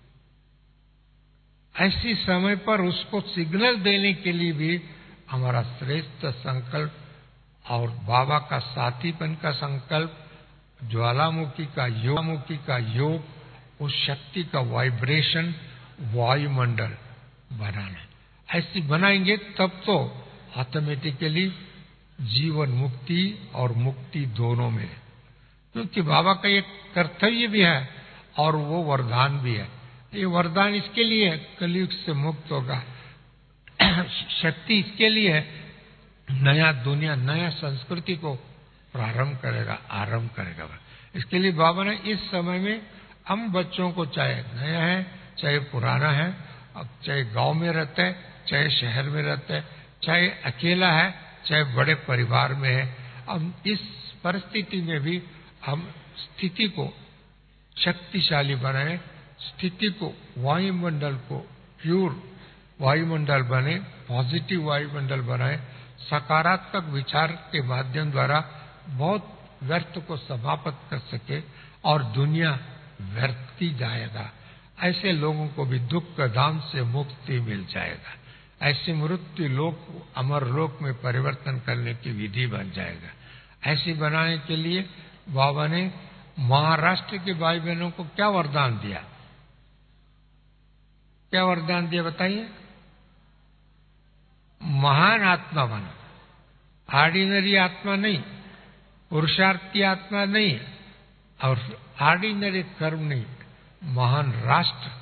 ऐसी समय पर उसको सिग्नल देने के लिए भी हमारा श्रेष्ठ संकल्प और बाबा का साथीपन का संकल्प, ज्वालामुखी का योग, उस शक्ति का वाइब्रेशन, वायुमंडल बनाना। ऐसी बनाएंगे तब तो ऑटोमेटिकली जीवन मुक्ति और मुक्ति दोनों में, क्योंकि बाबा का एक कर्तव्य भी है और वो वरदान भी है। ये वरदान इसके लिए कलयुग से मुक्त होगा, शक्ति इसके लिए है, नया दुनिया, नया संस्कृति को प्रारंभ करेगा, आरंभ करेगा। इसके लिए बाबा ने इस समय में हम बच्चों को, चाहे नया है चाहे पुराना है, अब चाहे गांव में रहता है चाहे शहर में रहता है, चाहे अकेला है चाहे बड़े परिवार में है, अब इस परिस्थिति में भी हम स्थिति को शक्तिशाली बनाए, स्थिति को, वायुमंडल को प्योर वायुमंडल बने, पॉजिटिव वायुमंडल बनाए, सकारात्मक विचार के माध्यम द्वारा बहुत व्यर्थ को समाप्त कर सके और दुनिया व्यर्थी जाएगा। ऐसे लोगों को भी दुख धाम से मुक्ति मिल जाएगा। ऐसे मृत्यु लोक अमर लोक में परिवर्तन करने की विधि बन जाएगा। ऐसी बनाने के लिए बाबा ने महाराष्ट्र के भाई बहनों को क्या वरदान दिया? क्या वरदान दिया बताइए? महान आत्मा बनो, ऑर्डिनरी आत्मा नहीं, पुरुषार्थी आत्मा नहीं, और ऑर्डिनरी कर्म नहीं, महान राष्ट्र।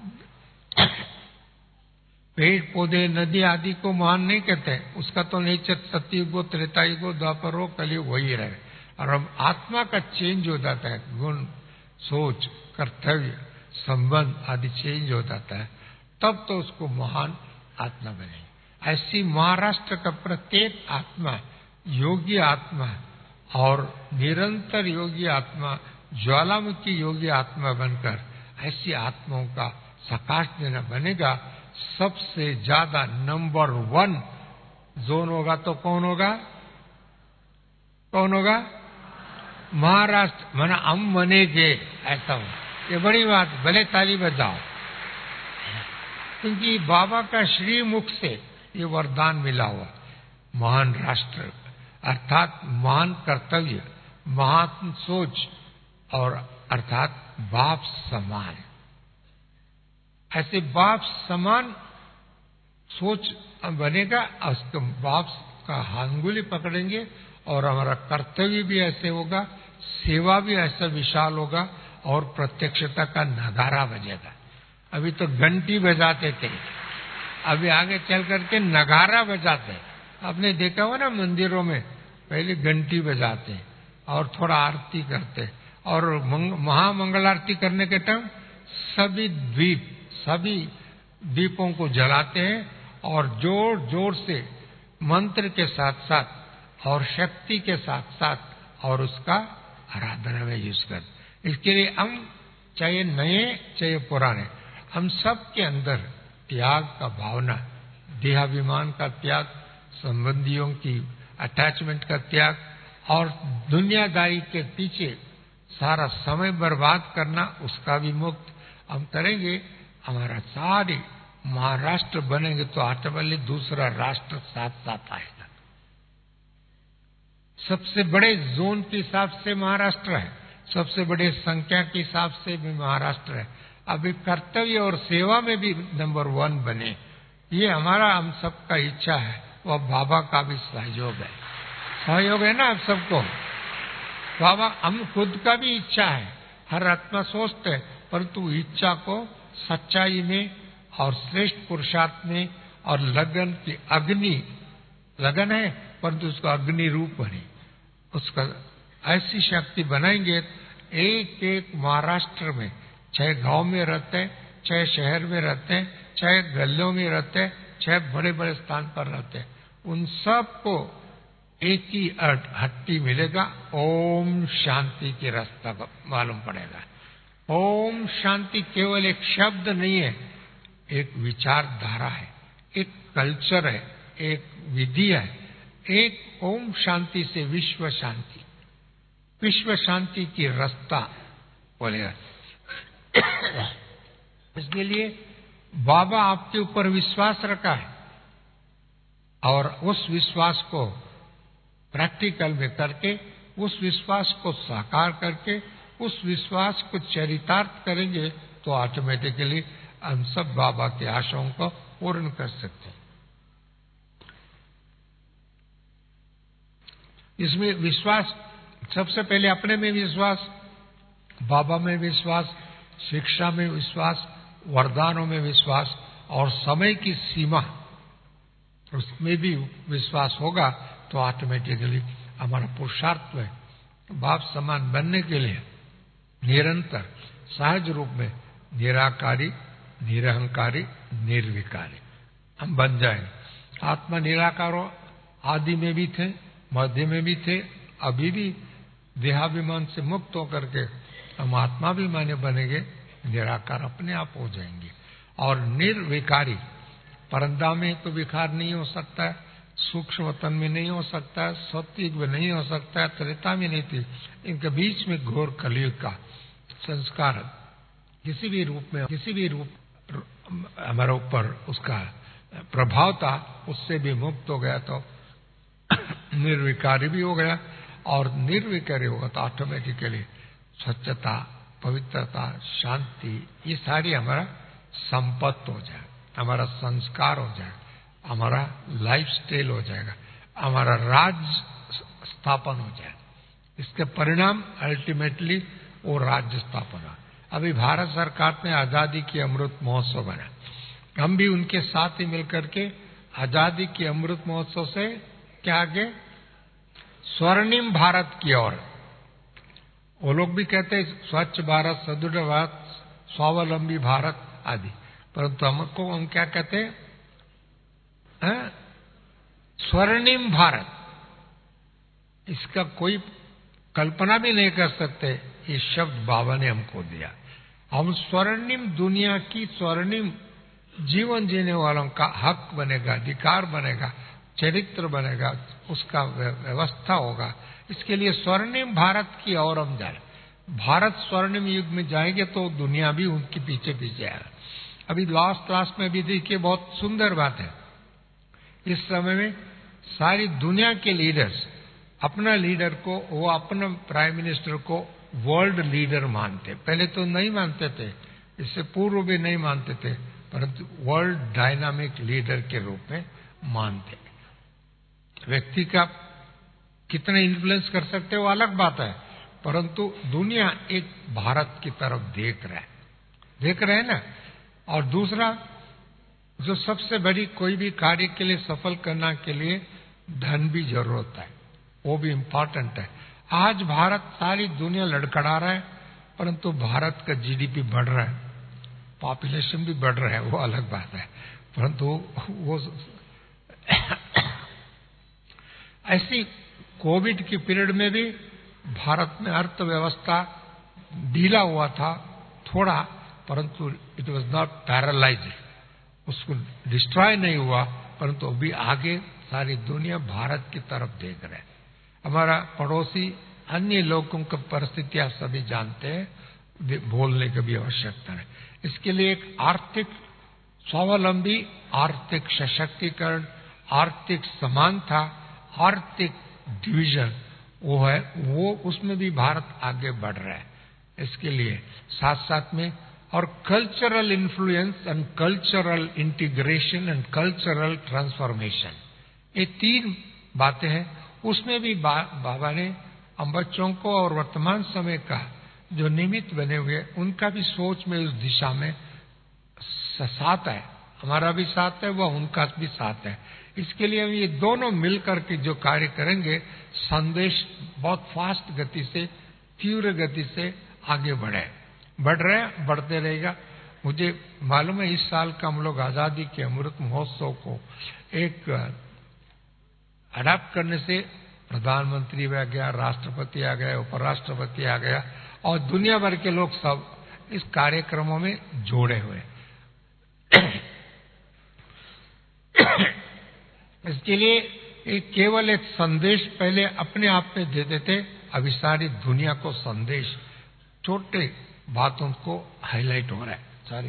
पेड़ पौधे नदी आदि को महान नहीं कहते, उसका तो नेचर सतयुगो त्रेतायुगो द्वापरो कलयुग वही रहे। और अब आत्मा का चेंज हो जाता है, गुण सोच कर्तव्य संबंध आदि चेंज हो जाता है, तब तो उसको महान आत्मा बनेगी। ऐसी महाराष्ट्र का प्रत्येक आत्मा योगी आत्मा और निरंतर योगी आत्मा, ज्वालामुखी योगी आत्मा बनकर ऐसी आत्माओं का सकाश देना बनेगा। सबसे ज्यादा नंबर 1 जोन होगा तो कौन होगा? कौन होगा? महाराष्ट्र। माना हम बनेंगे, ऐसा हो, ये बड़ी बात। भले ताली बजाओ, क्योंकि बाबा का श्रीमुख से ये वरदान मिला हुआ। महान राष्ट्र अर्थात महान कर्तव्य, महान सोच, और अर्थात बाप समान। ऐसे बाप समान सोच बनेगा, उसके बाप का अंगुली पकड़ेंगे, और हमारा कर्तव्य भी ऐसे होगा, सेवा भी ऐसा विशाल होगा, और प्रत्यक्षता का नगारा बजेगा। अभी तो घंटी बजाते थे, अभी आगे चल करके नगारा बजाते। आपने देखा हो ना, मंदिरों में पहले घंटी बजाते और थोड़ा आरती करते, और महामंगल आरती करने के टाइम सभी दीपों को जलाते हैं, और जोर जोर से मंत्र के साथ साथ और शक्ति के साथ साथ और उसका आराधना में यूज करते। इसके लिए हम चाहे नए चाहे पुराने, हम सब के अंदर त्याग का भावना, देहाभिमान का त्याग, संबंधियों की अटैचमेंट का त्याग, और दुनियादारी के पीछे सारा समय बर्बाद करना, उसका भी मुक्त हम करेंगे। हमारा सारे महाराष्ट्र बनेंगे तो ऑटोमेटिकली दूसरा राष्ट्र साथ साथ आएगा। सबसे बड़े जोन के हिसाब से महाराष्ट्र है, सबसे बड़े संख्या के हिसाब से भी महाराष्ट्र है। अभी कर्तव्य और सेवा में भी नंबर 1 बने, ये हमारा हम सबका इच्छा है। वह बाबा का भी सहयोग है, सहयोग है ना आप सबको। बाबा, हम खुद का भी इच्छा है, हर आत्मा सोचते है, परंतु इच्छा को सच्चाई में और श्रेष्ठ पुरुषार्थ में और लगन की अग्नि, लगन है परंतु उसका अग्नि रूप बने, उसका ऐसी शक्ति बनाएंगे। एक एक महाराष्ट्र में, चाहे गांव में रहते हैं, चाहे शहर में रहते हैं, चाहे गलियों में रहते हैं, चाहे बड़े बड़े स्थान पर रहते हैं, उन सबको एक ही हट्टी मिलेगा। ओम शांति की रास्ता मालूम पड़ेगा। ओम शांति केवल एक शब्द नहीं है, एक विचारधारा है, एक कल्चर है, एक विधि है। एक ओम शांति से विश्व शांति, विश्व शांति की रास्ता बोलेगा। इसके लिए बाबा आपके ऊपर विश्वास रखा है, और उस विश्वास को प्रैक्टिकल में करके, उस विश्वास को साकार करके, उस विश्वास को चरितार्थ करेंगे तो ऑटोमेटिकली हम सब बाबा के आशाओं को पूर्ण कर सकते हैं। इसमें विश्वास, सबसे पहले अपने में विश्वास, बाबा में विश्वास, शिक्षा में विश्वास, वरदानों में विश्वास, और समय की सीमा उसमें भी विश्वास होगा तो ऑटोमेटिकली हमारा पुरुषार्थ है बाप समान बनने के लिए निरंतर सहज रूप में निराकारी, निरहंकारी, निर्विकारी हम बन जाएंगे। आत्मा निराकारो आदि में भी थे, मध्य में भी थे, अभी भी देहाभिमान से मुक्त होकर के हम आत्माभिमानी बनेंगे, निराकार अपने आप हो जाएंगे। और निर्विकारी, परंदा में तो विकार नहीं हो सकता है, सूक्ष्म वतन में नहीं हो सकता है, सत्युग में नहीं हो सकता है, त्रेता में नहीं थी, इनके बीच में घोर कलयुग का संस्कार किसी भी रूप हमारे ऊपर उसका प्रभाव था, उससे भी मुक्त हो गया तो निर्विकारी भी हो गया। और निर्विकारी होगा तो ऑटोमेटिकली स्वच्छता, पवित्रता, शांति, ये सारी हमारा संपत्ति हो जाए, हमारा संस्कार हो जाए, हमारा लाइफ स्टाइल हो जाएगा, हमारा राज्य स्थापन हो जाए। इसके परिणाम अल्टीमेटली वो राज्य स्थापना। अभी भारत सरकार ने आजादी की अमृत महोत्सव बना, हम भी उनके साथ ही मिलकर के आजादी की अमृत महोत्सव से क्या आगे स्वर्णिम भारत की ओर। वो लोग भी कहते हैं स्वच्छ भारत, सुदृढ़ भारत, स्वावलंबी भारत आदि, परंतु हम क्या कहते हैं? स्वर्णिम भारत। इसका कोई कल्पना भी नहीं कर सकते, ये शब्द बाबा ने हमको दिया। हम स्वर्णिम दुनिया की स्वर्णिम जीवन जीने वालों का हक बनेगा, अधिकार बनेगा, चरित्र बनेगा, उसका व्यवस्था होगा। इसके लिए स्वर्णिम भारत की ओर हम जाए। भारत स्वर्णिम युग में जाएंगे तो दुनिया भी उनके पीछे पीछे आएगा। अभी लास्ट क्लास में भी देखिए, बहुत सुंदर बात है। इस समय में सारी दुनिया के लीडर्स अपना लीडर को, वो अपना प्राइम मिनिस्टर को वर्ल्ड लीडर मानते। पहले तो नहीं मानते थे, इससे पूर्व भी नहीं मानते थे, परंतु वर्ल्ड डायनामिक लीडर के रूप में मानते। व्यक्ति का कितना इन्फ्लुएंस कर सकते वो अलग बात है, परंतु दुनिया एक भारत की तरफ देख रहे हैं ना। और दूसरा, जो सबसे बड़ी कोई भी कार्य के लिए सफल करने के लिए धन भी जरूरत है, वो भी इम्पोर्टेंट है। आज भारत सारी दुनिया लड़खड़ा रहा है, परंतु भारत का जीडीपी बढ़ रहा है, पॉपुलेशन भी बढ़ रहा है, वो अलग बात है, परंतु वो ऐसी कोविड की पीरियड में भी भारत में अर्थव्यवस्था ढीला हुआ था थोड़ा, परंतु इट वॉज नॉट पैरालाइज्ड, उसको डिस्ट्रॉय नहीं हुआ, परंतु अभी आगे सारी दुनिया भारत की तरफ देख रहे हैं। हमारा पड़ोसी अन्य लोगों की परिस्थितियां सभी जानते हैं, बोलने की भी आवश्यकता है। इसके लिए एक आर्थिक स्वावलंबी, आर्थिक सशक्तिकरण, आर्थिक समानता, आर्थिक डिवीजन वो है, वो उसमें भी भारत आगे बढ़ रहा है। इसके लिए साथ साथ में और cultural influence and cultural integration and cultural transformation, ये तीन बातें हैं। उसमें भी बाबा ने हम बच्चों को और वर्तमान समय का जो निमित्त बने हुए उनका भी सोच में उस दिशा में साथ है, हमारा भी साथ है, वह उनका भी साथ है। इसके लिए हम ये दोनों मिलकर के जो कार्य करेंगे, संदेश बहुत फास्ट गति से, तीव्र गति से आगे बढ़ते रहेगा। मुझे मालूम है इस साल का हम लोग आजादी के अमृत महोत्सव को एक अडॉप्ट करने से प्रधानमंत्री भी आ गया, राष्ट्रपति आ गया, उपराष्ट्रपति आ गया और दुनिया भर के लोग सब इस कार्यक्रमों में जोड़े हुए। इसके लिए केवल एक संदेश पहले अपने आप में देते थे, अभी सारी दुनिया को संदेश छोटे बातों को हाईलाइट हो रहा है सारी।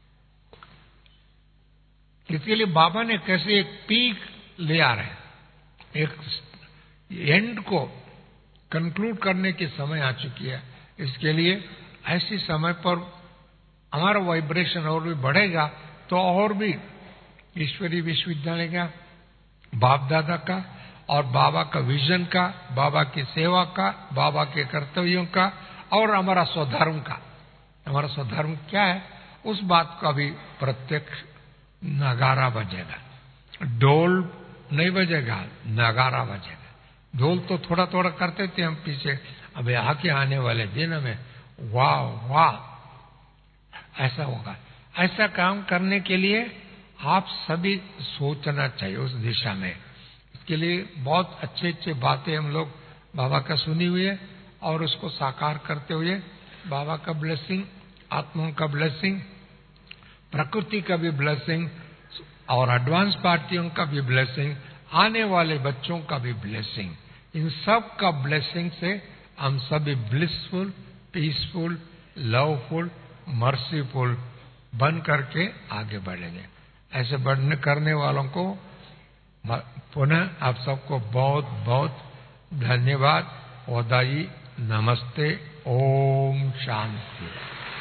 इसके लिए बाबा ने कैसे एक पीक ले आ रहे हैं, एक एंड को कंक्लूड करने के समय आ चुकी है। इसके लिए ऐसे समय पर हमारा वाइब्रेशन और भी बढ़ेगा, तो और भी ईश्वरीय विश्वविद्यालय का, बाप दादा का और बाबा का विजन का, बाबा की सेवा का, बाबा के कर्तव्यों का और हमारा स्वधर्म का। हमारा स्वधर्म क्या है, उस बात का भी प्रत्यक्ष नगारा बजेगा। ढोल नहीं बजेगा, नगारा बजेगा। ढोल तो थोड़ा थोड़ा करते थे हम पीछे, अब आके आने वाले दिन में वाह वाह ऐसा होगा। ऐसा काम करने के लिए आप सभी सोचना चाहिए उस दिशा में। इसके लिए बहुत अच्छे अच्छे बातें हम लोग बाबा का सुनी हुई है और उसको साकार करते हुए बाबा का ब्लेसिंग, आत्माओं का ब्लेसिंग, प्रकृति का भी ब्लेसिंग और एडवांस पार्टियों का भी ब्लेसिंग, आने वाले बच्चों का भी ब्लेसिंग, इन सब का ब्लेसिंग से हम सभी ब्लिसफुल, पीसफुल, लवफुल, मर्सीफुल बन करके आगे बढ़ेंगे। ऐसे बढ़ने करने वालों को पुनः आप सबको बहुत बहुत धन्यवाद, ओदाई, नमस्ते, ओम शांति।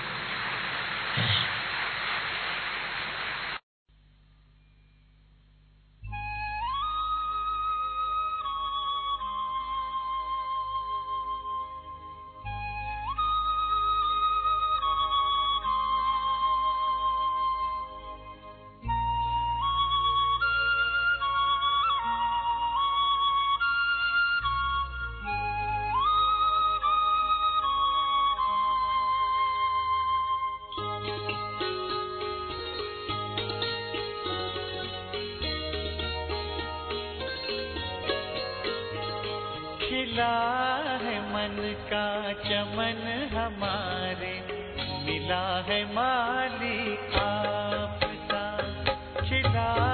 खिला है मन का चमन हमारे, मिला है माली आपका। खिला